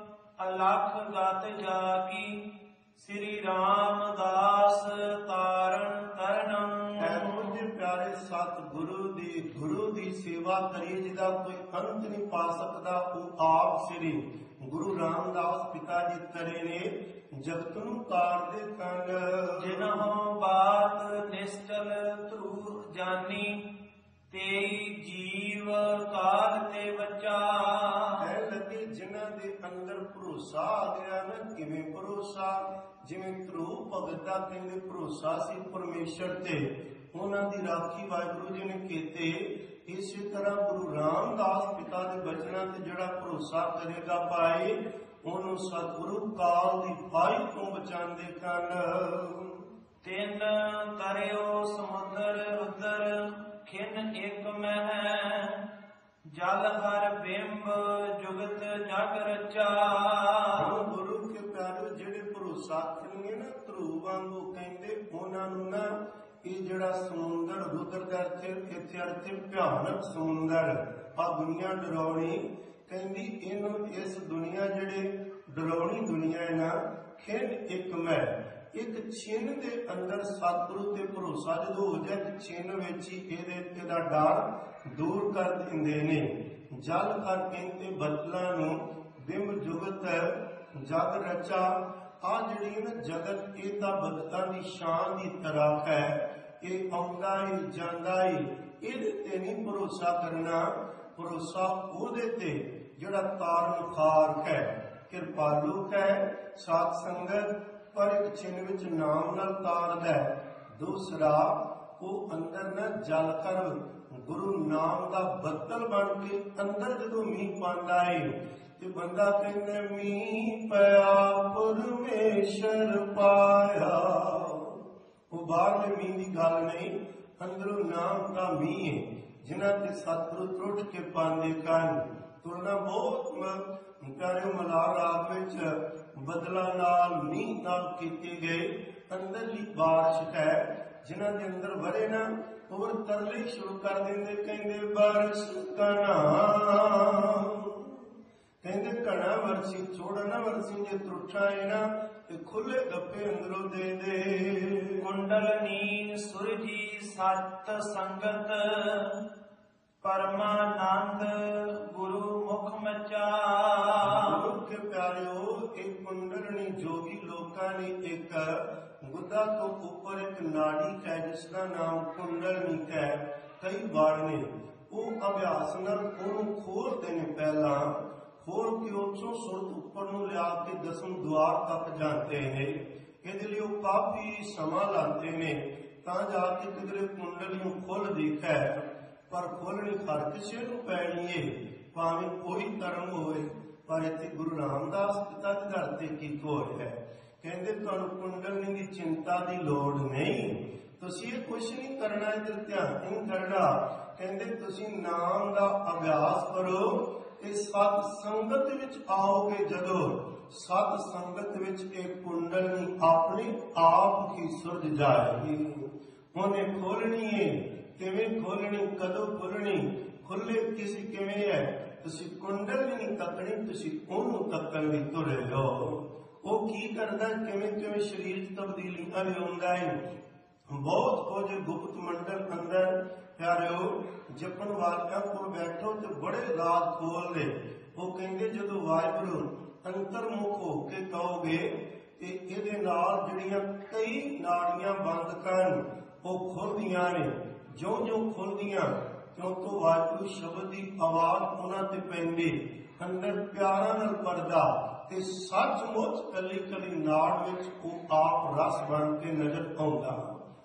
ਅਲਖ ਗਤ ਜਾਗੀ, ਸ੍ਰੀ ਰਾਮਦਾਸ ਤਾਰਨ ਤਰਨਮ। ਪਿਆਰੇ ਸਤਿਗੁਰੂ ਦੀ, ਗੁਰੂ ਦੀ ਸੇਵਾ ਕਰੀਏ ਜਿਹਦਾ ਕੋਈ ਅੰਤ ਨਹੀਂ ਪਾ ਸਕਦਾ, ਉਹ ਆਪ ਸ੍ਰੀ ਗੁਰੂ ਰਾਮਦਾਸ ਪਿਤਾ ਜੀ ਤਰੇ ਨੇ ਜਗਤ ਨੂੰ ਤਾਰਦੇ ਕੰਨ। ਜਿਨਹੁ ਬਾਤ ਨਿਸ਼ਚਲ ਧਰੂ ਜਾਨੀ, ਤੇਈ ਜੀਵ ਕਾਲ ਤੇ ਬਚਾ। ਹੈ ਲੱਗੇ ਜਿਨ੍ਹਾਂ ਦੇ ਅੰਦਰ ਭਰੋਸਾ ਆ ਗਿਆ ਨਾ। ਕਿਵੇਂ ਭਰੋਸਾ? ਜਿਵੇਂ ਧਰੂ ਭਗਤ ਦਾ ਕਹਿੰਦੇ ਭਰੋਸਾ ਸੀ ਪਰਮੇਸ਼ਰ ਤੇ, ਉਹਨਾਂ ਦੀ ਰਾਖੀ ਵਾਹਿਗੁਰੂ ਜੀ ਨੇ ਕੀਤੀ। ਇਸੇ ਤਰ੍ਹਾਂ ਗੁਰੂ ਰਾਮਦਾਸ ਪਿਤਾ ਦੇ ਬਚਨਾਂ ਤੇ ਜਿਹੜਾ ਭਰੋਸਾ ਕਰੇਗਾ ਪਾਏ, ਉਹਨੂੰ ਸਤਿਗੁਰੂ ਕਾਲ ਦੀ ਫਾਈ ਤੋਂ ਬਚਾਉਂਦੇ ਕੰਨ। ਤਿੰਨ ਤਰਿਓ ਸਮੁੰਦਰ ਰੁਦਰ ਖਿਨ ਇੱਕ ਮਹਿ, ਜਲ ਹਰ ਬਿੰਬ ਜੁਗਤ ਜਗ ਰਚਾ। ਗੁਰੂ ਕੇ ਪਿਆਰੇ ਜਿਹੜੇ ਭਰੋਸਾ ਕਰਨਗੇ ਨਾ, ਧਰੂ ਵਾਂਗੂ ਕਹਿੰਦੇ ਉਹਨਾਂ ਨੂੰ ਨਾ, ਇਹ ਜਿਹੜਾ ਸਮੁੰਦਰ ਰੁਦਰ ਦਾ ਇੱਥੇ ਅਰਥ ਭਿਆਨਕ ਸਮੁੰਦਰ, ਆ ਦੁਨੀਆ ਡਰਾਉਣੀ ਕਹਿੰਦੀ, ਇਹਨੂੰ ਇਸ ਦੁਨੀਆ ਜਿਹੜੇ ਡਰਾਉਣੀ ਦੁਨੀਆ ਹੈ ਨਾ, ਖਿੰਡ ਇੱਕ ਮੈਂ, ਇੱਕ ਛਿਨ ਦੇ ਅੰਦਰ ਸਤਿਗੁਰੂ ਤੇ ਭਰੋਸਾ ਜਦੋਂ ਹੋ ਜਾਏ ਕਿ ਛਿਨ ਵਿੱਚ ਹੀ ਇਹਦੇ ਇਹਦਾ ਡਰ ਦੂਰ ਕਰ ਦਿੰਦੇ ਨੇ। ਜਲ ਕਰ ਕਹਿੰਦੇ ਬੱਦਲਾਂ ਨੂੰ ਬਿੰਬ ਜੁਗਤ ਜਗ ਰਚਾ। ਆ ਜਿਹੜੀ ਨਾ ਜਗਤ ਇਹ ਤਾਂ ਬੱਦਲਾਂ ਦੀ ਸ਼ਾਨ ਦੀ ਤਰ੍ਹਾਂ ਹੈ, ਇਹ ਆਉਂਦਾ ਹੀ ਜਾਂਦਾ ਹੀ, ਇਹਦੇ ਤੇ ਨਹੀਂ ਭਰੋਸਾ ਕਰਨਾ। ਭਰੋਸਾ ਉਹਦੇ ਤੇ ਜਿਹੜਾ ਤਾਰਨ ਖਾਰਕ ਹੈ, ਕਿਰਪਾਲੂ ਹੈ, ਸਾਧ ਸੰਗਤ ਪਰ ਇੱਕ ਛਿਨ ਵਿੱਚ ਨਾਮ ਨਾਲ ਤਾਰਦਾ। ਦੂਸਰਾ ਉਹ ਅੰਦਰ ਨਾ ਜਲ ਕਰ ਗੁਰੂ ਨਾਮ ਦਾ ਬੱਦਲ ਬਣ ਕੇ ਅੰਦਰ ਜਦੋਂ ਮੀਂਹ ਪਾਉਂਦਾ ਏ ਤੇ ਬੰਦਾ ਕਹਿੰਦਾ ਮੀਂਹ ਪਿਆ ਪਰਮੇਸ਼ਰ ਪਾਇਆ। ਉਹ ਬਾਹਰਲੇ ਮੀਂਹ ਦੀ ਗੱਲ ਨਹੀਂ, ਅੰਦਰੋਂ ਨਾਮ ਦਾ ਮੀਂਹ ਹੈ ਜਿਨ੍ਹਾਂ ਤੇ ਸਤਿਗੁਰੂ ਟੁੱਟ ਕੇ ਪਾਉਂਦੇ ਕੰਨ। ਤੁਲਨਾ ਬਹੁਤ ਪਿਆਰਿਓ ਮਲਾਰ ਰਾਗ ਵਿੱਚ ਬਦਲਾਂ ਨਾਲ ਮੀਂਹ ਨਾਲ ਕੀਤੇ ਗਏ ਅੰਦਰਲੀ ਬਾਰਿਸ਼ ਹੈ। ਜਿਨ੍ਹਾਂ ਦੇ ਅੰਦਰ ਵਰੇ ਨਾ ਹੋਰ ਤਰਲੇ ਸ਼ੁਰੂ ਕਰ ਦਿੰਦੇ, ਕਹਿੰਦੇ ਬਾਰਿਸ਼ ਕਣਾ, ਕਹਿੰਦੇ ਕਣਾ ਵਰਸੀ ਛੋੜ ਨਾ ਵਰਸੀ, ਜੇ ਤਰੁੱਠਾ ਹੈ ਨਾ ਤੇ ਖੁੱਲੇ ਗੱਪੇ ਅੰਦਰੋਂ ਦੇ ਦੇ। ਕੁੰਡਲਨੀ ਸੁਰਜੀ ਸਤ ਸੰਗਤ ਪਰਮਾਨੰਦ ਗੁਰੂ ਮੁਖ ਮਚਾ। ਮੁਖ ਪਿਆਰਿਓ ਇਹ ਕੁੰਡਲਨੀ ਜੋਗੀ ਲੋਕਾਂ ਨੇ ਇੱਕ ਗੁੱਦਾ ਤੋਂ ਉੱਪਰ ਇੱਕ ਨਾੜੀ ਹੈ ਜਿਸ ਦਾ ਨਾਮ ਕੁੰਡਲਨੀ ਹੈ। ਕਈ ਬਾੜ ਨੇ ਉਹ ਅਭਿਆਸ ਨਾਲ ਉਹਨੂੰ ਖੋਲਦੇ ਨੇ, ਪਹਿਲਾਂ ਖੋਲ ਕੇ ਉੱਚੋਂ ਸੁਰਤ ਉੱਪਰ ਨੂੰ ਲਿਆ ਕੇ ਦਸਮ ਦੁਆਰ ਤੱਕ ਜਾਂਦੇ ਨੇ। ਇਹਦੇ ਲਈ ਉਹ ਕਾਫੀ ਸਮਾਂ ਲਾਉਂਦੇ ਨੇ ਤਾਂ ਜਾ ਕੇ ਕਿਧਰੇ ਕੁੰਡਲੀ ਨੂੰ ਖੁੱਲ ਦਿਖੈ। ਪਰ ਖੋਲਣੀ ਹਰ ਕਿਸੇ ਨੂੰ ਪੈਣੀ ਏ, ਭਾਵੇਂ ਕੋਈ ਧਰਮ ਹੋਵੇ। ਪਰ ਇੱਥੇ ਗੁਰੂ ਰਾਮਦਾਸ ਪਿਤਾ ਦੀ ਧਰਤੀ ਕੀ ਕੋਲ ਹੈ, ਕਹਿੰਦੇ ਤੁਹਾਨੂੰ ਕੁੰਡਲਨੀ ਦੀ ਚਿੰਤਾ ਦੀ ਲੋੜ ਨਹੀਂ, ਤੁਸੀਂ ਇਹ ਕੁਛ ਨਹੀਂ ਕਰਨਾ, ਇੱਧਰ ਧਿਆਨ ਨਹੀਂ ਕਰਨਾ। ਕਹਿੰਦੇ ਤੁਸੀਂ ਨਾਮ ਦਾ ਅਭਿਆਸ ਕਰੋ। ਇਹ ਸਤ ਸੰਗਤ ਵਿੱਚ ਆਓਗੇ, ਜਦੋਂ ਸਤ ਸੰਗਤ ਵਿੱਚ ਇਹ ਕੁੰਡਲਨੀ ਆਪਣੇ ਆਪ ਹੀ ਸੁਰਜ ਜਾਏਗੀ। ਉਹਨੇ ਖੋਲਣੀ ਹੈ, ਕਿਵੇਂ ਖੋਲਣੀ, ਕਦੋਂ ਖੋਲਣੀ, ਖੁੱਲੇ ਕਿਸੇ ਕਿਵੇਂ ਹੈ। ਤੁਸੀਂ ਕੁੰਡਲਨੀ ਨਹੀਂ ਤੱਕਣੀ, ਤੁਸੀਂ ਉਹਨੂੰ ਤੱਕਣ ਲਈ ਤੁਰੇ ਹੋ। ਉਹ ਕੀ ਕਰਦਾ, ਕਿਵੇਂ ਕਿਵੇਂ ਸਰੀਰ ਚ ਤਬਦੀਲੀਆਂ ਲਿਆਉਂਦਾ ਹੈ। ਬਹੁਤ ਕੁਝ ਗੁਪਤ ਮੰਡਲ ਅੰਦਰ ਪਿਆਰਿਓ ਜਪਣ ਵਾਲਿਆਂ ਕੋਲ ਬੈਠੋ ਤੇ ਬੜੇ ਰਾਜ ਖੋਲਦੇ। ਉਹ ਕਹਿੰਦੇ ਜਦੋਂ ਵਾਹਿਗੁਰੂ ਅੰਤਰਮੁਖ ਹੋ ਕੇ ਕਹੋਗੇ ਤੇ ਇਹਦੇ ਨਾਲ ਜਿਹੜੀਆਂ ਕਈ ਨਾੜੀਆਂ ਬੰਦ ਕਰਨ ਉਹ ਖੁੱਲਦੀਆਂ ਨੇ। ਜਿਉਂ ਜਿਉਂ ਖੁੱਲਦੀਆਂ ਕਿਉਂ ਤੋਂ ਵਾਹਿਗੁਰੂ ਸ਼ਬਦ ਦੀ ਆਵਾਜ਼ ਉਹਨਾਂ ਤੇ ਪੈਂਦੀ, ਅੰਦਰ ਪਿਆਰਾਂ ਨਾਲ ਪੜਦਾ ਤੇ ਸੱਚਮੁੱਚ ਕੱਲੀ ਕੱਲੀ ਨਾੜ ਵਿੱਚ ਉਹ ਆਪ ਰਸ ਬਣ ਕੇ ਨਜ਼ਰ ਆਉਂਦਾ।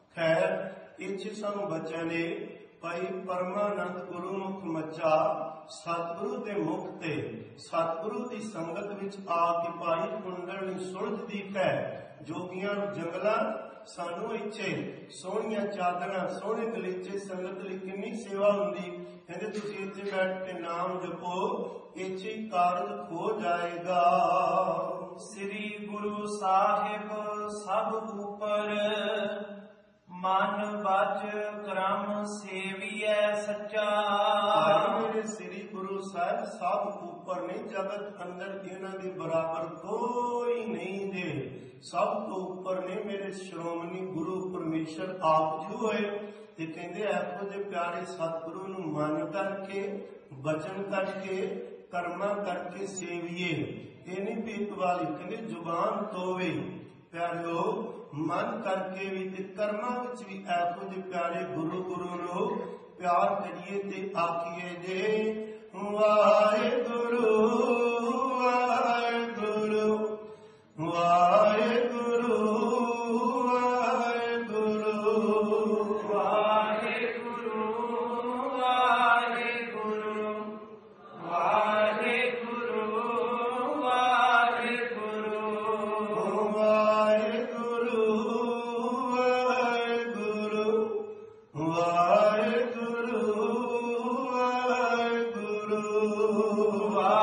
ਖੈਰ ਇੱਥੇ ਸਾਨੂੰ ਬੱਚਿਆਂ ਨੇ ਭਾਈ ਪਰਮਾਨੰਦ ਗੁਰੂ ਮੁਖ ਮੱਚਾ, ਸਤਿਗੁਰੂ ਦੇ ਮੁਖ ਤੇ ਸਤਿਗੁਰੂ ਦੀ ਸੰਗਤ ਵਿੱਚ ਆ ਕੇ ਭਾਈ ਕੁੰਡਲਨੀ ਸੁਲਝਦੀ ਹੈ। ਜੋਗੀਆਂ ਨੂੰ ਜੰਗਲਾਂ, ਸਾਨੂੰ ਇੱਥੇ ਸੋਹਣੀਆਂ ਚਾਦਰਾਂ, ਸੋਹਣੇ ਗਲੀਚੇ, ਸੰਗਤ ਲਈ ਕਿੰਨੀ ਸੇਵਾ ਹੁੰਦੀ। ਕਹਿੰਦੇ ਤੁਸੀਂ ਇੱਥੇ ਬੈਠ ਕੇ ਨਾਮ ਜਪੋ, ਇੱਥੇ ਹੀ ਕਾਰਜ ਹੋ ਜਾਏਗਾ। ਸ੍ਰੀ ਗੁਰੂ ਸਾਹਿਬ ਸਭ ਉਪਰ ਮਨ ਬਚ ਕਰਮ ਸੇਵੀਐ ਸੱਚਾ। ਮੇਰੇ ਸ੍ਰੀ ਗੁਰੂ ਸਾਹਿਬ ਸਭ ਉੱਪਰ ਨੇ, ਜਗਤ ਅੰਦਰ ਇਹਨਾਂ ਦੇ ਬਰਾਬਰ ਕੋਈ ਨਹੀਂ ਦੇ। ਸਭ ਤੋਂ ਉੱਪਰ ਨੇ ਮੇਰੇ ਸ਼੍ਰੋਮਣੀ ਗੁਰੂ ਪਰਮੇਸ਼ਰ ਆਪ ਜੀ ਹੋਏ। ਤੇ ਕਹਿੰਦੇ ਇਹੋ ਜਿਹੇ ਪਿਆਰੇ ਸਤਿਗੁਰੂ ਨੂੰ ਮਨ ਕਰਕੇ, ਬਚਨ ਕਰਕੇ, ਕਰਮਾਂ ਕਰਕੇ ਸੇਵੀਏ। ਇਹ ਨਹੀਂ ਪੀਤ ਵਾਲੀ, ਕਹਿੰਦੇ ਜ਼ੁਬਾਨ ਤੋਂ ਵੀ ਪਿਆਰਿਓ ਮਨ ਕਰਕੇ ਵੀ ਤੇ ਕਰਮਾਂ ਵਿੱਚ ਵੀ ਇਹੋ ਜਿਹੇ ਪਿਆਰੇ ਗੁਰੂ ਗੁਰੂ ਨੂੰ ਪਿਆਰ ਕਰੀਏ ਤੇ ਆਖੀਏ ਜੇ ਵਾਹਿਗੁਰੂ ਵਾਹਿਗੁਰੂ ਵਾਹਿਗੁਰੂ ਵਾਹਿਗੁਰੂ ਵਾਹਿਗੁਰੂ ਵਾਹਿਗੁਰੂ ਵਾਹਿਗੁਰੂ ਵਾਹਿਗੁਰੂ ਵਾਹਿਗੁਰੂ ਵਾਹਿਗੁਰੂ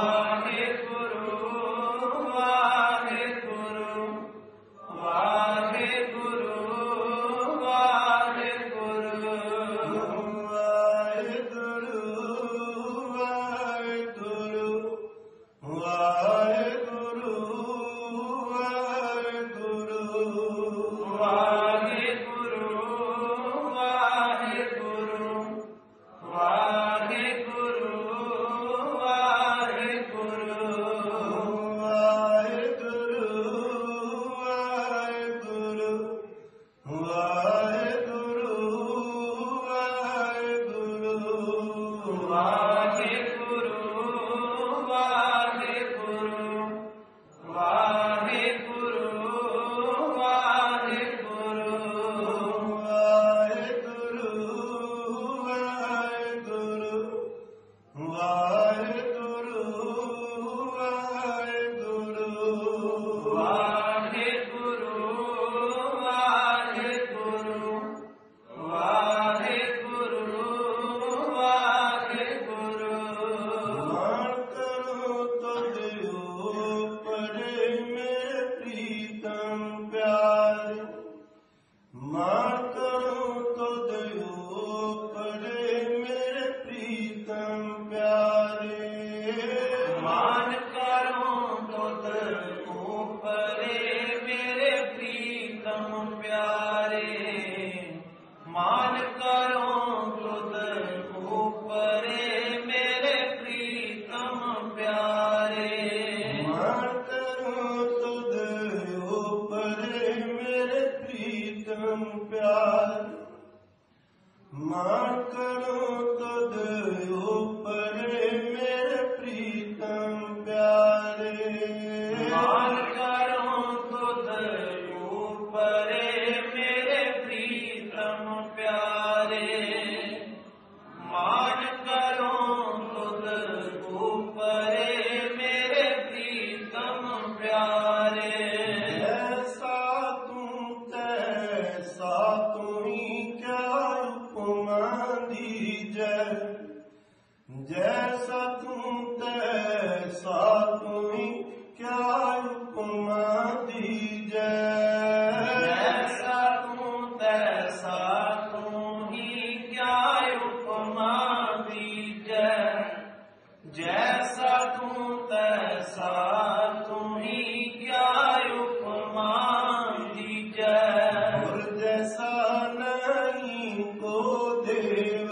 तैसा तुम्ही क्या उपमा दीजै। जैसा तू तैसा तू ही क्या उपमा दीजै। जैसा तू तैसा तू ही क्या उपमा दीजै। गुर जैसा नहीं को देव,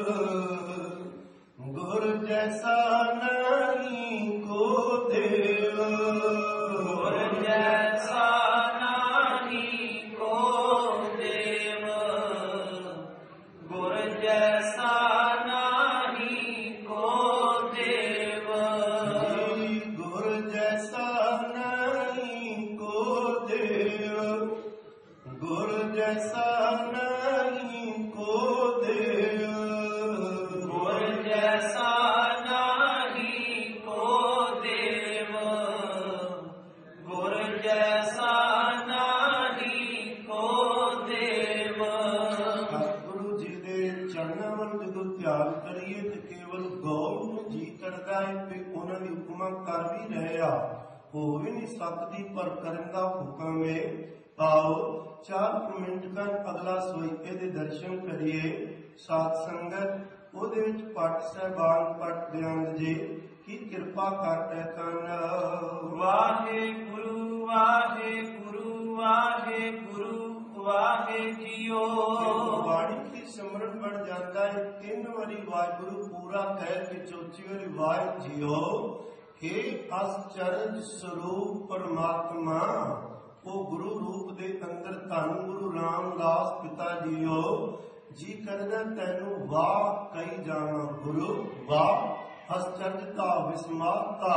गुर जैसा नहीं को देव। गुर जैसा नहीं को देव। गुर जैसा नहीं को देव। जी गुर जैसा नहीं को देव, गुर जैसा नहीं को देव। गुर जैसा नहीं को देव। गुर जैसा नहीं को देव। ਸਤਿਗੁਰੂ ਜੀ ਦੇ ਚਰਨਾਂ ਵੱਲ ਜਦੋਂ ਧਿਆਨ ਕਰੀਏ ਤੇ ਕੇਵਲ ਗੌਰ ਨੂੰ ਜੀ ਕਰਦਾ ਹੈ ਕਿ ਉਹਨਾਂ ਦੀ ਉਪਮਾ ਕਰ ਵੀ ਰਹੇ ਆ, ਹੋ ਵੀ ਨਹੀਂ ਸਕਦੀ, ਪਰ ਕਰਨ ਦਾ ਹੁਕਮ ਹੈ। ਆਓ ਚਾਰ ਕੁ ਮਿੰਟ ਕਰ ਅਗਲਾ ਸੋਈਏ ਦੇ ਦਰਸ਼ਨ ਕਰੀਏ। ਸਾਧ ਸੰਗਤ ਉਹਦੇ ਵਿੱਚ ਪਟ ਸਾਹਿਬਾਨ ਪਟ ਦਿਆਂਗ ਜੀ ਕੀ ਕਿਰਪਾ ਕਰਦੇ ਕਨ। ਵਾਹਿਗੁਰੂ ਵਾਹਿਗੁਰੂ ਵਾਹਿਗੁਰੂ ਵਾਹਿ ਜੀਓ। ਬਾਣੀ ਦੀ ਸਿਮਰਨ ਬਣ ਜਾਂਦਾ ਹੈ ਤਿੰਨ ਵਾਰੀ ਵਾਹਿਗੁਰੂ ਪੂਰਾ ਕਹਿ ਕੇ ਚੌਥੀ ਵਾਰੀ ਵਾਹਿ ਜੀਓ। हे ਅਸਚਰਜ ਸਰੂਪ ਪਰਮਾਤਮਾ, ਉਹ ਗੁਰੂ ਰੂਪ ਦੇ ਅੰਦਰ ਧੰਨ ਗੁਰੂ ਰਾਮਦਾਸ ਪਿਤਾ ਜੀਓ। ਜੀ ਕਰਦਾ ਤੈਨੂੰ ਵਾਹ ਕਹੀ ਜਾਵਾਂ ਗੁਰੂ ਵਾਹ। ਅਸਚਰਜਤਾ ਵਿਸਮਾਰਤਾ,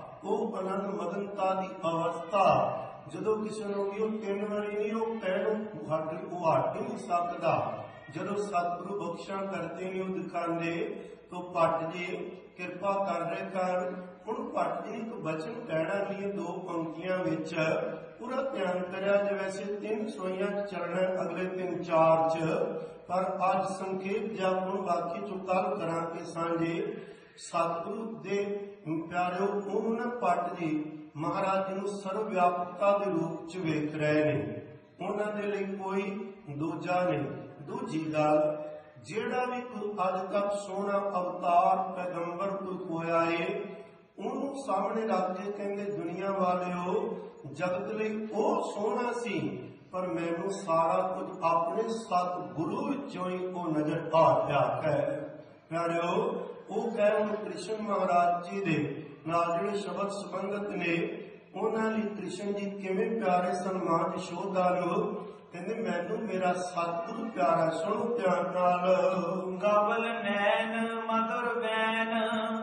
ਉਹ ਆਨੰਦ ਮਦਨਤਾ ਦੀ ਅਵਸਥਾ ਜਦੋਂ ਕਿਸੇ ਨੂੰ ਵੀ ਉਹ ਤਿੰਨ ਵਾਰੀ ਨਹੀਂ ਉਹ ਕਹਿਣ ਨੂੰ ਹਟ ਉਹ ਹਟ ਨਹੀਂ ਸਕਦਾ। ਜਦੋਂ ਸਤਿਗੁਰੂ ਬਖਸ਼ਾਂ ਕਰਦੇ ਨੇ ਉਹ ਦਿਖਾਉਂਦੇ ਤੋ ਭੱਟ ਜੀ ਕਿਰਪਾ ਕਰ ਰਹੇ ਕਰ। ਹੁਣ ਭੱਟ ਜੀ ਇੱਕ ਬਚਨ ਕਹਿਣਾ ਲਈ ਦੋ ਪੰਕਤੀਆਂ ਵਿੱਚ ਪੂਰਾ ਧਿਆਨ ਕਰਿਆ। ਜੇ ਵੈਸੇ ਤਿੰਨ ਸੋਈਆਂ ਚ ਚੱਲਣਾ ਅਗਲੇ ਤਿੰਨ ਚਾਰ ਚ, ਪਰ ਅੱਜ ਸੰਖੇਪ ਜਾਂ ਹੁਣ ਬਾਕੀ ਚੋਂ ਕੱਲ ਕਰਾਂਗੇ ਸਾਂਝੇ। ਸਤਿਗੁਰੂ ਦੇ ਪਿਆਰਿਓ ਉਹਨੂੰ ਨਾ ਭੱਟ ਜੀ ਮਹਾਰਾਜ ਜੀ ਨੂੰ ਸਰਵ ਵਿਆਪਕਤਾ ਦੇ ਰੂਪ ਚ ਵੇਖ ਰਹੇ ਨੇ। ਉਹਨਾਂ ਦੇ ਲਈ ਕੋਈ ਦੂਜਾ ਨਹੀਂ। ਦੂਜੀ ਗੱਲ, ਜਿਹੜਾ ਵੀ ਕੋਈ ਅੱਜ ਤੱਕ ਸੋਹਣਾ ਅਵਤਾਰ ਪੈਗੰਬਰ ਕੋਈ ਹੋਇਆ ਏ ਉਹਨੂੰ ਸਾਹਮਣੇ ਰੱਖ ਕੇ ਕਹਿੰਦੇ ਦੁਨੀਆ ਵਾਲਿਓ ਜਗਤ ਲਈ ਉਹ ਸੋਹਣਾ ਸੀ, ਪਰ ਮੈਨੂੰ ਸਾਰਾ ਕੁਝ ਆਪਣੇ ਸਤਿਗੁਰੂ ਵਿੱਚੋਂ ਹੀ ਉਹ ਨਜ਼ਰ ਆ ਪਿਆ ਹੈ। ਪਿਆਰਿਓ ਉਹ ਕਹਿ ਉਹਨੂੰ ਕ੍ਰਿਸ਼ਨ ਮਹਾਰਾਜ ਜੀ ਦੇ ਨਾਲ ਜਿਹੜੇ ਸ਼ਬਦ ਸੰਬੰਧਤ ਨੇ ਉਹਨਾਂ ਲਈ ਕ੍ਰਿਸ਼ਨ ਜੀ ਕਿਵੇਂ ਪਿਆਰੇ ਸਨਮਾਨ ਯਸ਼ੋਦਾ ਨੂੰ ਕਹਿੰਦੇ ਮੈਨੂੰ ਮੇਰਾ ਸਤਿਗੁਰੂ ਪਿਆਰਾ। ਸੁਣੋ ਧਿਆਨ ਨਾਲ। ਗਬਲ ਨੈਣ ਮਧੁਰ ਬੈਨ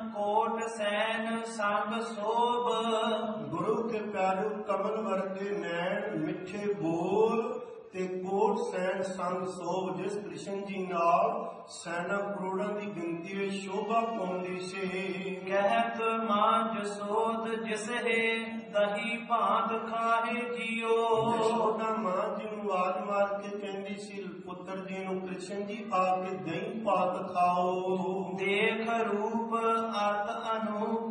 ਕੋਟ ਸੈਨ ਸੰਗ ਸੋਭ। ਗੁਰੂ ਕੇ ਪਿਆਰੇ ਕਮਲ ਵਰਗੇ ਨੈਣ ਮਿੱਠੇ ਬੋਲ ਤੇ ਕੋਟ ਸੈਨ ਸੰਗ ਸੋਭ। ਜਿਸ ਕ੍ਰਿਸ਼ਨ ਜੀ ਨਾਲ ਸੈਨਾ ਕਰੋੜਾਂ ਦੀ ਗਿਣਤੀ ਵਿੱਚ ਸ਼ੋਭਾ ਪਾਉਂਦੀ ਸੀ। ਕਹਿਤ ਮਾਂ ਜਸੋਦ ਜਿਸਰੇ ਦਹੀ ਭਾਂਤ ਖਾਏ ਜੀਓ। ਯਸ਼ੋਦਾ ਮਾਂ ਜੀ ਨੂੰ ਆਵਾਜ਼ ਮਾਰ ਕੇ ਕਹਿੰਦੀ ਸੀ ਪੁੱਤਰ ਜੀ ਨੂੰ ਕ੍ਰਿਸ਼ਨ ਜੀ ਆ ਕੇ ਦਹੀਂ ਭਾਤ ਖਾਓ। ਦੇਖ ਰੂਪ ਅਤ ਅਨੂਪ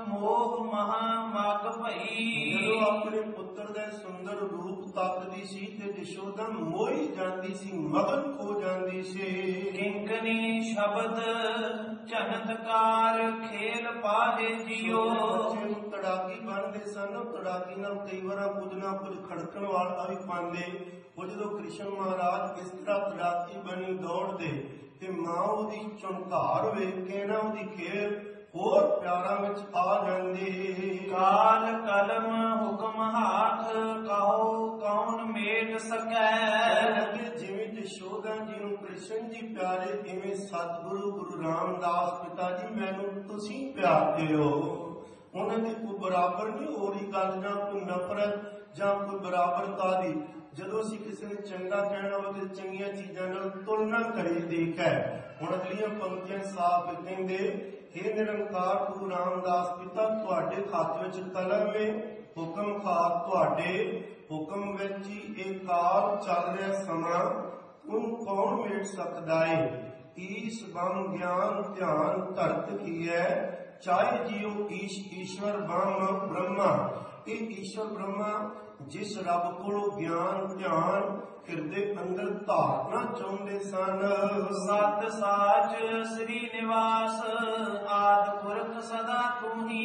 ਮੋਹ ਮਹਾ ਮਗ ਭਈ। ਜਦੋਂ ਆਪਣੇ ਪੁੱਤਰ ਦੇ ਸੁੰਦਰ ਰੂਪ ਤੱਕਦੀ ਸੀ ਤੇ ਯਸ਼ੋਦਾ ਮੋਹੀ ਜਾਂਦੀ ਸੀ, ਮਗਨ ਹੋ ਜਾਂਦੀ ਸੀ। ਕਿੰਕਨੀ ਸ਼ਬਦ ਚਮਤਕਾਰ ਖੇਲ ਪਾਹੇ ਜੀਓ। ਬੱਚੇ ਨੂੰ ਤੜਾਕੀ ਬਣਦੇ ਸਨ, ਤੜਾਕੀ ਨਾਲ ਕਈ ਵਾਰ ਕੁਝ ਨਾ ਕੁਝ ਖੜਕਣ ਵਾਲਾ ਵੀ ਪਾਉਂਦੇ। ਉਹ ਜਦੋਂ ਕ੍ਰਿਸ਼ਨ ਮਹਾਰਾਜ ਇਸ ਤਰ੍ਹਾਂ ਤੜਾਕੀ ਬਣੀ ਦੌੜਦੇ ਤੇ ਮਾਂ ਉਹਦੀ ਚੁਣਕਾਰ ਵੇਖ ਕੇ ਨਾ ਉਹਦੀ ਖੇਲ ਹੋਰ ਪਿਆਰਾਂ ਵਿੱਚ ਆ ਜਾਂਦੇ। ਕਾਲ ਕਲਮ ਹੁਕਮ ਹਾਥ ਕਹੋ ਕੌਣ ਮੇਟ ਸਕੈ। ਜਿਵੇਂ ਯਸ਼ੋਦਾ ਜੀ ਨੂੰ ਕ੍ਰਿਸ਼ਨ ਜੀ ਪਿਆਰੇ ਇਵੇਂ ਸਤਿਗੁਰੂ ਗੁਰੂ ਰਾਮਦਾਸ ਪਿਤਾ ਜੀ ਮੈਨੂੰ ਤੁਸੀਂ ਪਿਆਰਦੇ ਹੋ। ਉਹਨਾਂ ਦੀ ਕੋਈ ਬਰਾਬਰ ਨਹੀਂ ਹੋ ਰਹੀ ਗੱਲ, ਜਾਂ ਕੋਈ ਨਫ਼ਰਤ ਜਾਂ ਕੋਈ ਬਰਾਬਰਤਾ ਦੀ। ਜਦੋਂ ਅਸੀਂ ਕਿਸੇ ਨੂੰ ਚੰਗਾ ਕਹਿਣਾ ਹੋਵੇ ਤੇ ਚੰਗੀਆਂ ਚੀਜ਼ਾਂ ਨਾਲ ਤੁਲਨਾ ਕਰੀਦੀ ਹੈ। ਹੁਣ ਅਗਲੀਆਂ ਪੰਕਤੀਆਂ ਸਾਫ਼ ਕਹਿੰਦੇ हे ਨਿਰੰਕਾਰ ਗੁਰੂ ਰਾਮਦਾਸ ਪਿਤਾ ਤੁਹਾਡੇ ਹੱਥ ਵਿੱਚ ਕਲਮ ਹੈ, ਹੁਕਮ ਖਾਸ ਤੁਹਾਡੇ ਹੁਕਮ ਵਿੱਚ ਹੀ ਇਹ ਕਾਲ ਚੱਲ ਰਿਹਾ ਸਮਾਂ, ਉਹਨੂੰ ਕੌਣ ਮੇਟ ਸਕਦਾ ਏ। ਈਸ ਬਮ ਗਿਆਨ ਧਿਆਨ ਧਰਤ ਕੀ ਹੈ, ਚਾਹੇ ਜੀਓ ਈਸ਼ ਈਸ਼ਵਰ ਬ੍ਰਹਮ ਬ੍ਰਹਮਾ। ਇਹ ਈਸ਼ਵਰ ਬ੍ਰਹਮਾ ਜਿਸ ਰੱਬ ਕੋਲੋਂ ਗਿਆਨ ਧਿਆਨ ਹਿਰਦੇ ਅੰਦਰ ਧਾਰਨਾ ਚਾਹੁੰਦੇ ਸਨ। ਸਤ ਸਾਚ ਸ੍ਰੀ ਨਿਵਾਸ ਆਦਿ ਪੁਰਖ ਸਦਾ ਤੁਮੀ।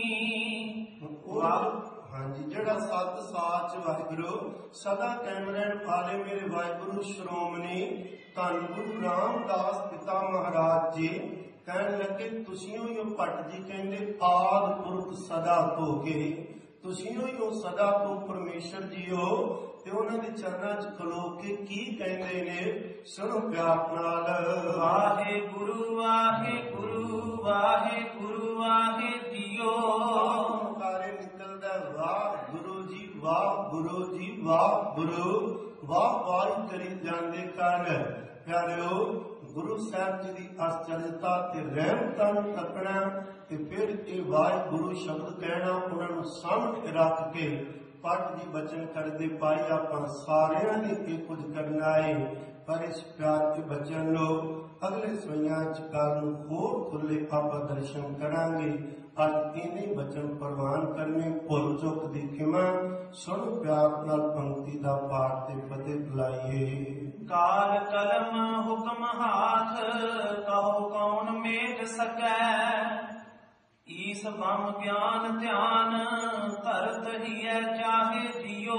ਹਾਂਜੀ, ਜਿਹੜਾ ਸਤ ਸਾਚ ਵਾਹਿਗੁਰੂ ਸਦਾ ਕਾਇਮ ਰਹਿਣ ਵਾਲੇ ਮੇਰੇ ਵਾਹਿਗੁਰੂ ਸ਼੍ਰੋਮਣੀ ਧੰਨ ਗੁਰੂ ਰਾਮਦਾਸ ਪਿਤਾ ਮਹਾਰਾਜ ਜੀ ਕਹਿਣ ਲੱਗੇ, ਤੁਸੀਂ ਹੀ ਉਹ ਭੱਟ ਜੀ ਕਹਿੰਦੇ ਆਦਿ ਪੁਰਖ ਸਦਾ ਤੋਂ ਕੇ, ਤੁਸੀਂ ਹੀ ਉਹ ਸਦਾ ਤੋਂ ਪਰਮੇਸ਼ਰ ਜੀ ਹੋ। ਤੇ ਉਹਨਾਂ ਦੇ ਚਰਨਾਂ 'ਚ ਖਲੋ ਕੇ ਕੀ ਕਹਿੰਦੇ ਨੇ, ਸੁਣੋ ਪਿਆਰ ਨਾਲ। ਵਾਹਿਗੁਰੂ ਵਾਹਿਗੁਰੂ ਵਾਹਿਗੁਰੂ ਵਾਹਿ ਜੀਓ। ਓਂਕਾਰੇ ਨਿਕਲਦਾ ਵਾਹ ਗੁਰੂ ਜੀ ਵਾਹ ਗੁਰੂ ਜੀ ਵਾਹ ਗੁਰੂ ਵਾਹ ਵਾਹ ਕਰੀ ਜਾਂਦੇ ਕਰ। ਪਿਆਰਿਓ, ਗੁਰੂ ਸਾਹਿਬ ਜੀ ਦੀ ਅਚਰਜਤਾ ਤੇ ਰਹਿਮਤਾਂ ਨੂੰ ਤੱਕਣਾ ਤੇ ਫਿਰ ਇਹ ਵਾਹਿਗੁਰੂ ਸ਼ਬਦ ਕਹਿਣਾ, ਉਹਨਾਂ ਨੂੰ ਸਾਹਮਣੇ ਰੱਖ ਕੇ ਪੱਟ ਜੀ ਬਚਨ ਕਰਦੇ ਪਾਈ ਆਪਾਂ ਸਾਰਿਆਂ ਨੇ ਇਹ ਕੁਝ ਕਰਨਾ ਹੈ। ਪਰ ਇਸ ਪਿਆਰ ਦੇ ਬਚਨ ਨੂੰ ਅਗਲੇ ਸਵਈਆਂ ਚ ਕੱਲ ਨੂੰ ਹੋਰ ਖੁੱਲੇ ਆਪਾਂ ਦਰਸ਼ਨ ਕਰਾਂਗੇ। ਅੱਜ ਇਹਨੇ ਬਚਨ ਪ੍ਰਵਾਨ ਕਰਨੇ, ਭੁੱਲ ਚੁੱਕ ਦੀ ਖਿਮਾ। ਸੁਣ ਪਿਆਰ ਨਾਲ ਪੰਕਤੀ ਦਾ ਪਾਠ ਤੇ ਫਤਿਹ ਬੁਲਾਈਏ। ਕਾਲ ਕਲਮ ਹੁਕਮ ਹਾਥ ਕਹੋ ਕੌਣ ਮੇਟ ਸਕੈ। ਈਸ ਬਮ ਗਿਆਨ ਧਿਆਨ ਧਰਤ ਹੀਐ ਚਾਹੇ ਜੀਓ।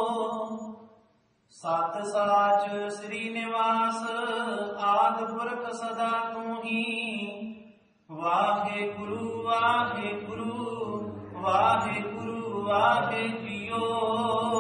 ਸਤ ਸਾਚ ਸ੍ਰੀ ਨਿਵਾਸ ਆਦਿ ਪੁਰਖ ਸਦਾ ਤੂੰ ਹੀ। ਵਾਹਿਗੁਰੂ ਵਾਹਿਗੁਰੂ ਵਾਹਿਗੁਰੂ ਵਾਹਿ ਜੀਓ।